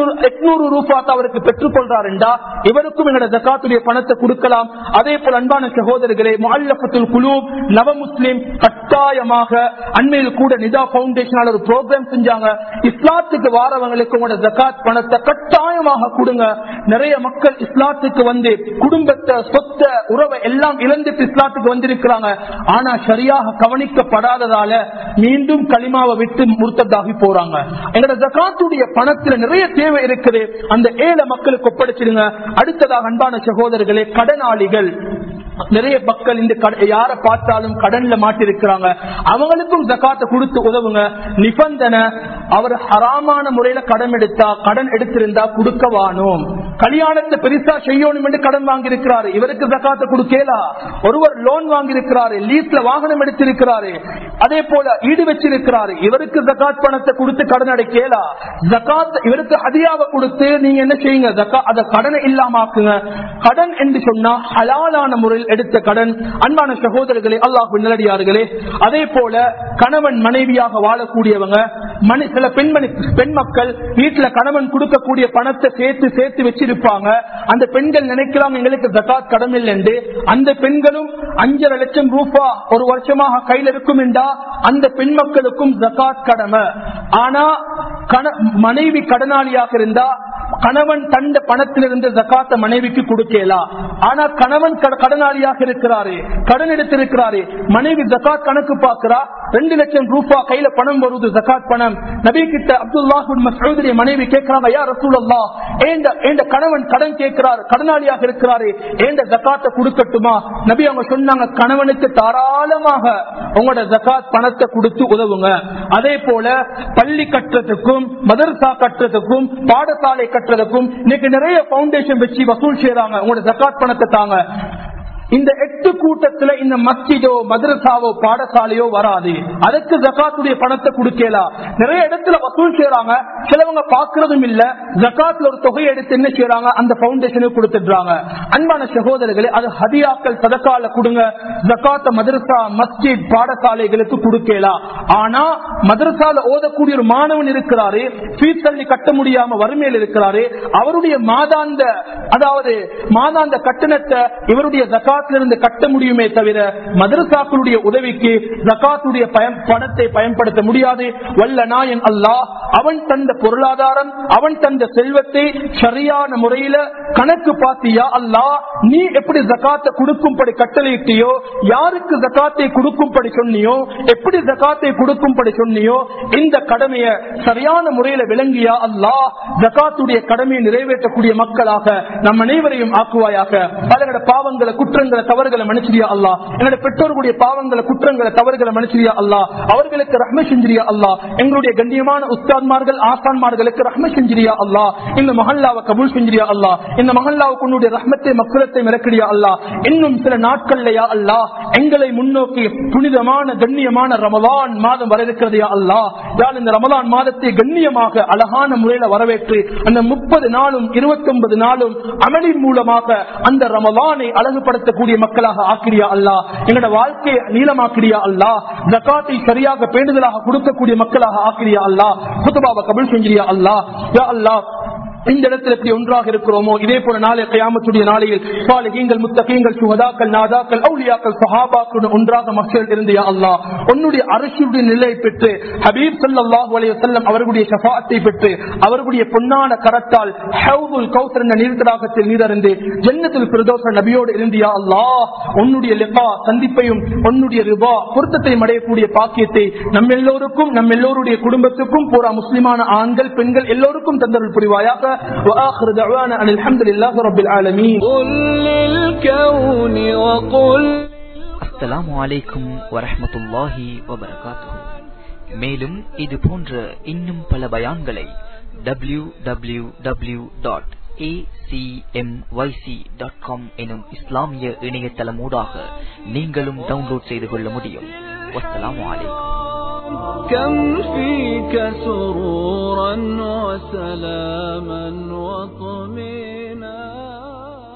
800 ரூபாய் அவருக்கு பெற்றுக் கொள்றாருண்டா இவருக்கும் எங்களோட ஜகாத்துடைய பணத்தை கொடுக்கலாம். அதே போல அன்பான சகோதரர்களே, முஅல்லஃபத்துல் குலூப், நவ முஸ்லிம் கட்டாயமாக அண்மையில் கூட நிதா பவுண்டேஷனால ஒரு ப்ரோக்ராம் செஞ்சாங்க. இஸ்லாத்துக்கு வாரவங்களுக்கு உங்களோட ஜகாத் பணத்தை கட்டாயமாக கொடுங்க. நிறைய மக்கள் இஸ்லாத்துக்கு வந்து குடும்பத்தை, சொத்தை, உறவை எல்லாம் இழந்துட்டு இஸ்லாத்துக்கு வந்திருக்கிறாங்க. ஆனா சரியாக கவனிக்கப்படாததால மீண்டும் களிமாவை விட்டு முர்த்ததாகி போறாங்க. எங்களோட ஜகாத்துடைய பணத்துல நிறைய தேவை இருக்குது, அந்த ஏழை மக்களுக்கு ஒப்படைச்சிருங்க. அடுத்ததாக அன்பான சகோதரர்களே, கடனாளிகள் நிறைய மக்கள் இந்த யார பார்த்தாலும் கடன்ல மாட்டிருக்கிறாங்க, அவங்களுக்கும் ஜகாத்தை கொடுத்து உதவுங்க. நிபந்தனை, அவர் ஹராமான முறையில கடன் எடுத்திருந்தா கொடுக்கவானோம். கல்யாணத்தை பெருசா செய்யணும் என்று கடன் வாங்கி இருக்கிறாரு, இவருக்கு ஜகாத்தை கொடுக்கலா. ஒருவர் லோன் வாங்கி இருக்கிறாரு, லீஸ்ல வாகனம் எடுத்திருக்கிறாரு, அதே போல ஈடு வச்சிருக்கிறாரு, இவருக்கு ஜகாத் பணத்தை கொடுத்து கடன் அடைக்கலா. ஜகாத் இவருக்கு ஹதியாவை கொடுத்து நீங்க என்ன செய்யுங்க, அத கடனை இல்லாமக்குங்க. கடன் என்று சொன்னா ஹலாலான முறையில் எடுத்த கடன். அன்பான சகோதரர்களே, அல்லாஹ்வின் நல்லடியார்களே, அதே போல கணவன் மனைவியாக வாழக்கூடியவங்க, சில பெண் மக்கள் வீட்டுல கணவன் கொடுக்கக்கூடிய பணத்தை சேர்த்து வச்சிருப்பாங்க. அந்த பெண்கள் நினைக்கிறாங்க எங்களுக்கு ஜகாத் கடமை என்று. அந்த பெண்களும் 5.5 லட்சம் ரூபாய் ஒரு வருஷமாக கையில் இருக்கும் என்றா அந்த பெண் மக்களுக்கும் ஜகாத் கடமை. ஆனா மனைவி கடனாளியாக இருந்தா கணவன் தந்த பணத்திலிருந்து ஜகாத்த மனைவிக்கு கொடுக்கலாம். ஆனா கணவன் கடனாளியாக இருக்கிறாரு, கடன் எடுத்திருக்கிறாரு, மனைவி ஜகாத் கணக்கு பார்க்கிறா, 2 லட்சம் ரூபாய் கையில பணம் வருது, ஜகாத் பணம். நபி கிட்ட அப்துல்லாஹ் பின் மஸ்ஊதுடைய மனைவி கேட்கிறாங்க, யா ரசூலல்லாஹ், ஏண்ட கணவன் கடன் கேட்கிறார், கடனாளியாக இருக்கிறாரு, ஏண்ட ஜகாத்தை கொடுக்கட்டுமா? நபி அவங்க சொன்னாங்க, கணவனுக்கு தாராளமாக உங்களோட ஜகாத் பணத்தை கொடுத்து உதவுங்க. அதே போல பள்ளி கட்டுறதுக்கும், மதரசா கட்டுறதுக்கும், பாடசாலை கட்டுறதுக்கும் இன்னைக்கு நிறைய பவுண்டேஷன் வச்சு வசூல் செய்யறாங்க. உங்களோட ஜகாத் பணத்தை தாங்க. இந்த 8 கூட்டத்துல இந்த மஸ்ஜிதோ, மதரசாவோ, பாடசாலையோ வராது. அதுக்கு ஜகாத்துடைய பணத்தை கொடுக்கலாம். நிறைய இடத்துல வசூல் செய்யறாங்க, சிலவங்க பாக்குறதும் இல்ல. ஜகாத்ல ஒரு தொகையை எடுத்து என்ன செய்யறாங்க, அந்த பவுண்டேஷனுக்கு கொடுத்துடுறாங்க. அன்பான சகோதரர்களே, அது ஹதியாக்கள் சதகால கொடுங்க. ஜகாத்த மதரசா, மஸ்ஜித், பாடசாலைகளுக்கு கொடுக்கலாம். ஆனா மதரசால ஓதக்கூடிய ஒரு மாணவன் இருக்கிறாரு, ஃபீஸ் தள்ளி கட்ட முடியாம வறுமையில் இருக்கிறாரு, அவருடைய மாதாந்த கட்டணத்தை இவருடைய ஜகாத் இருந்து கட்ட முடியுமே தவிர மதரசாக்களுடைய உதவிக்கு ஜகாத்துடைய பணத்தை பயன்படுத்த முடியாது. வல்ல நாயன் அல்லாஹ் அவன் தந்த பொருளாதாரம், அவன் தந்த செல்வத்தை சரியான முறையில கணக்கு பார்த்தியா அல்லாஹ், நீ எப்படி ஜகாத்தை கொடுக்கும்படி கட்டளையிட்டியோ, யாருக்கு ஜகாத்தை கொடுக்கும்படி சொன்னியோ, எப்படி ஜகாத்தை கொடுக்கும்படி சொன்னியோ, இந்த கடமையை சரியான முறையில விளங்கியா அல்லாஹ், ஜகாத்துடைய கடமையை நிறைவேற்றக்கூடிய மக்களாக நம் அனைவரையும் ஆக்குவாயாக. பலகட பாவங்களை, குற்றங்களை, தவறுகளை மன்னிச்சிரியா அல்லாஹ். எங்களுடைய பெற்றோர்களுடைய பாவங்களை, குற்றங்களை, தவறுகளை மன்னிச்சிரியா அல்லாஹ். அவர்களுக்கு ரஹ்மத் செஞ்சிரியா அல்லாஹ். எங்களுடைய கண்ணியமான உஸ்தாத்மார்கள், ஆசான்மார்களுக்கு ரஹ்மத் செஞ்சிரியா அல்லாஹ். இந்த மஹல்லாவை கபூல் செஞ்சிரியா அல்லாஹ். இந்த மஹல்லாவுக்கு உன்னுடைய ரஹ்மத்தை, மக்ஃபிரத்தை இறக்கிறியா அல்லாஹ். இன்னும் சில நாட்கள்லயா அல்லாஹ் எங்களை முன்னோக்கி புனிதமான கண்ணியமான ரமலான் மாதம் வர இருக்கிறது யா அல்லாஹ். யார் இந்த ரமலான் மாதத்தை கண்ணியமாக அழகான முறையில வரவேற்று அந்த 30 நாளும் 29 நாளும் அமலின் மூலமாக அந்த ரமலான் ரமலானை அழகுபடுத்தக்கூடிய மக்களாக ஆக்கிரியா அல்லாஹ். எங்களோட வாழ்க்கையை நீளமாக்கிறியா அல்லாஹ். ஜகாத்தை சரியாக பேணுதலாக கொடுக்கக்கூடிய மக்களாக ஆக்கிரியா அல்லாஹ். குதுபாவை கபூல் செஞ்சிரியா அல்லாஹ். யா அல்லாஹ், இந்த இடத்தில் எப்படி ஒன்றாக இருக்கிறோமோ இதே போல நாளை கியாமத்துடைய நாளையில் சாலிஹீன்கள், முத்தகீன்கள், சுஹதாக்கள், நாதாக்கள், அவுலியாக்கள், சஹாபாக்களுடன் ஒன்றாக மக்கள் இருந்து யா அல்லாஹ் உன்னுடைய அரசுடைய நிலை பெற்று ஹபீப் ஸல்லல்லாஹு அலைஹி வஸல்லம் அவர்களுடைய ஷஃபாஅத்தை பெற்று அவர்களுடைய பொன்னான கரத்தால் ஹவ்துல் கௌசர் என்ற நீர்த்தடாகத்தில் நீரறிந்து ஜன்னத்துல் ஃபிர்தௌஸ் நபியோடு இருந்து யா அல்லாஹ் உன்னுடைய லிகா சந்திப்பையும் உன்னுடைய ரிதா பொருத்தத்தையும் அடையக்கூடிய பாக்கியத்தை நம்ம எல்லோருக்கும் நம்ம எல்லோருடைய குடும்பத்துக்கும் பூரா முஸ்லிமான ஆண்கள் பெண்கள் எல்லோருக்கும் தந்தருள் புரிவாயாக. وآخر دعوانا أن الحمد لله رب العالمين. قل للكون وقل. அஸ்ஸலாமு அலைக்கும் வரஹ்மத்துல்லாஹி வபரகாத்துஹு. மேலும் இது போன்ற இன்னும் பல பயான்களை www.acmyc.com எனும் இஸ்லாமிய இணையதளமூடாக நீங்களும் டவுன்லோட் செய்து கொள்ள முடியும். வஸ்ஸலாமு அலைக்கும். كم فيك سرورا وسلاما وطمئنا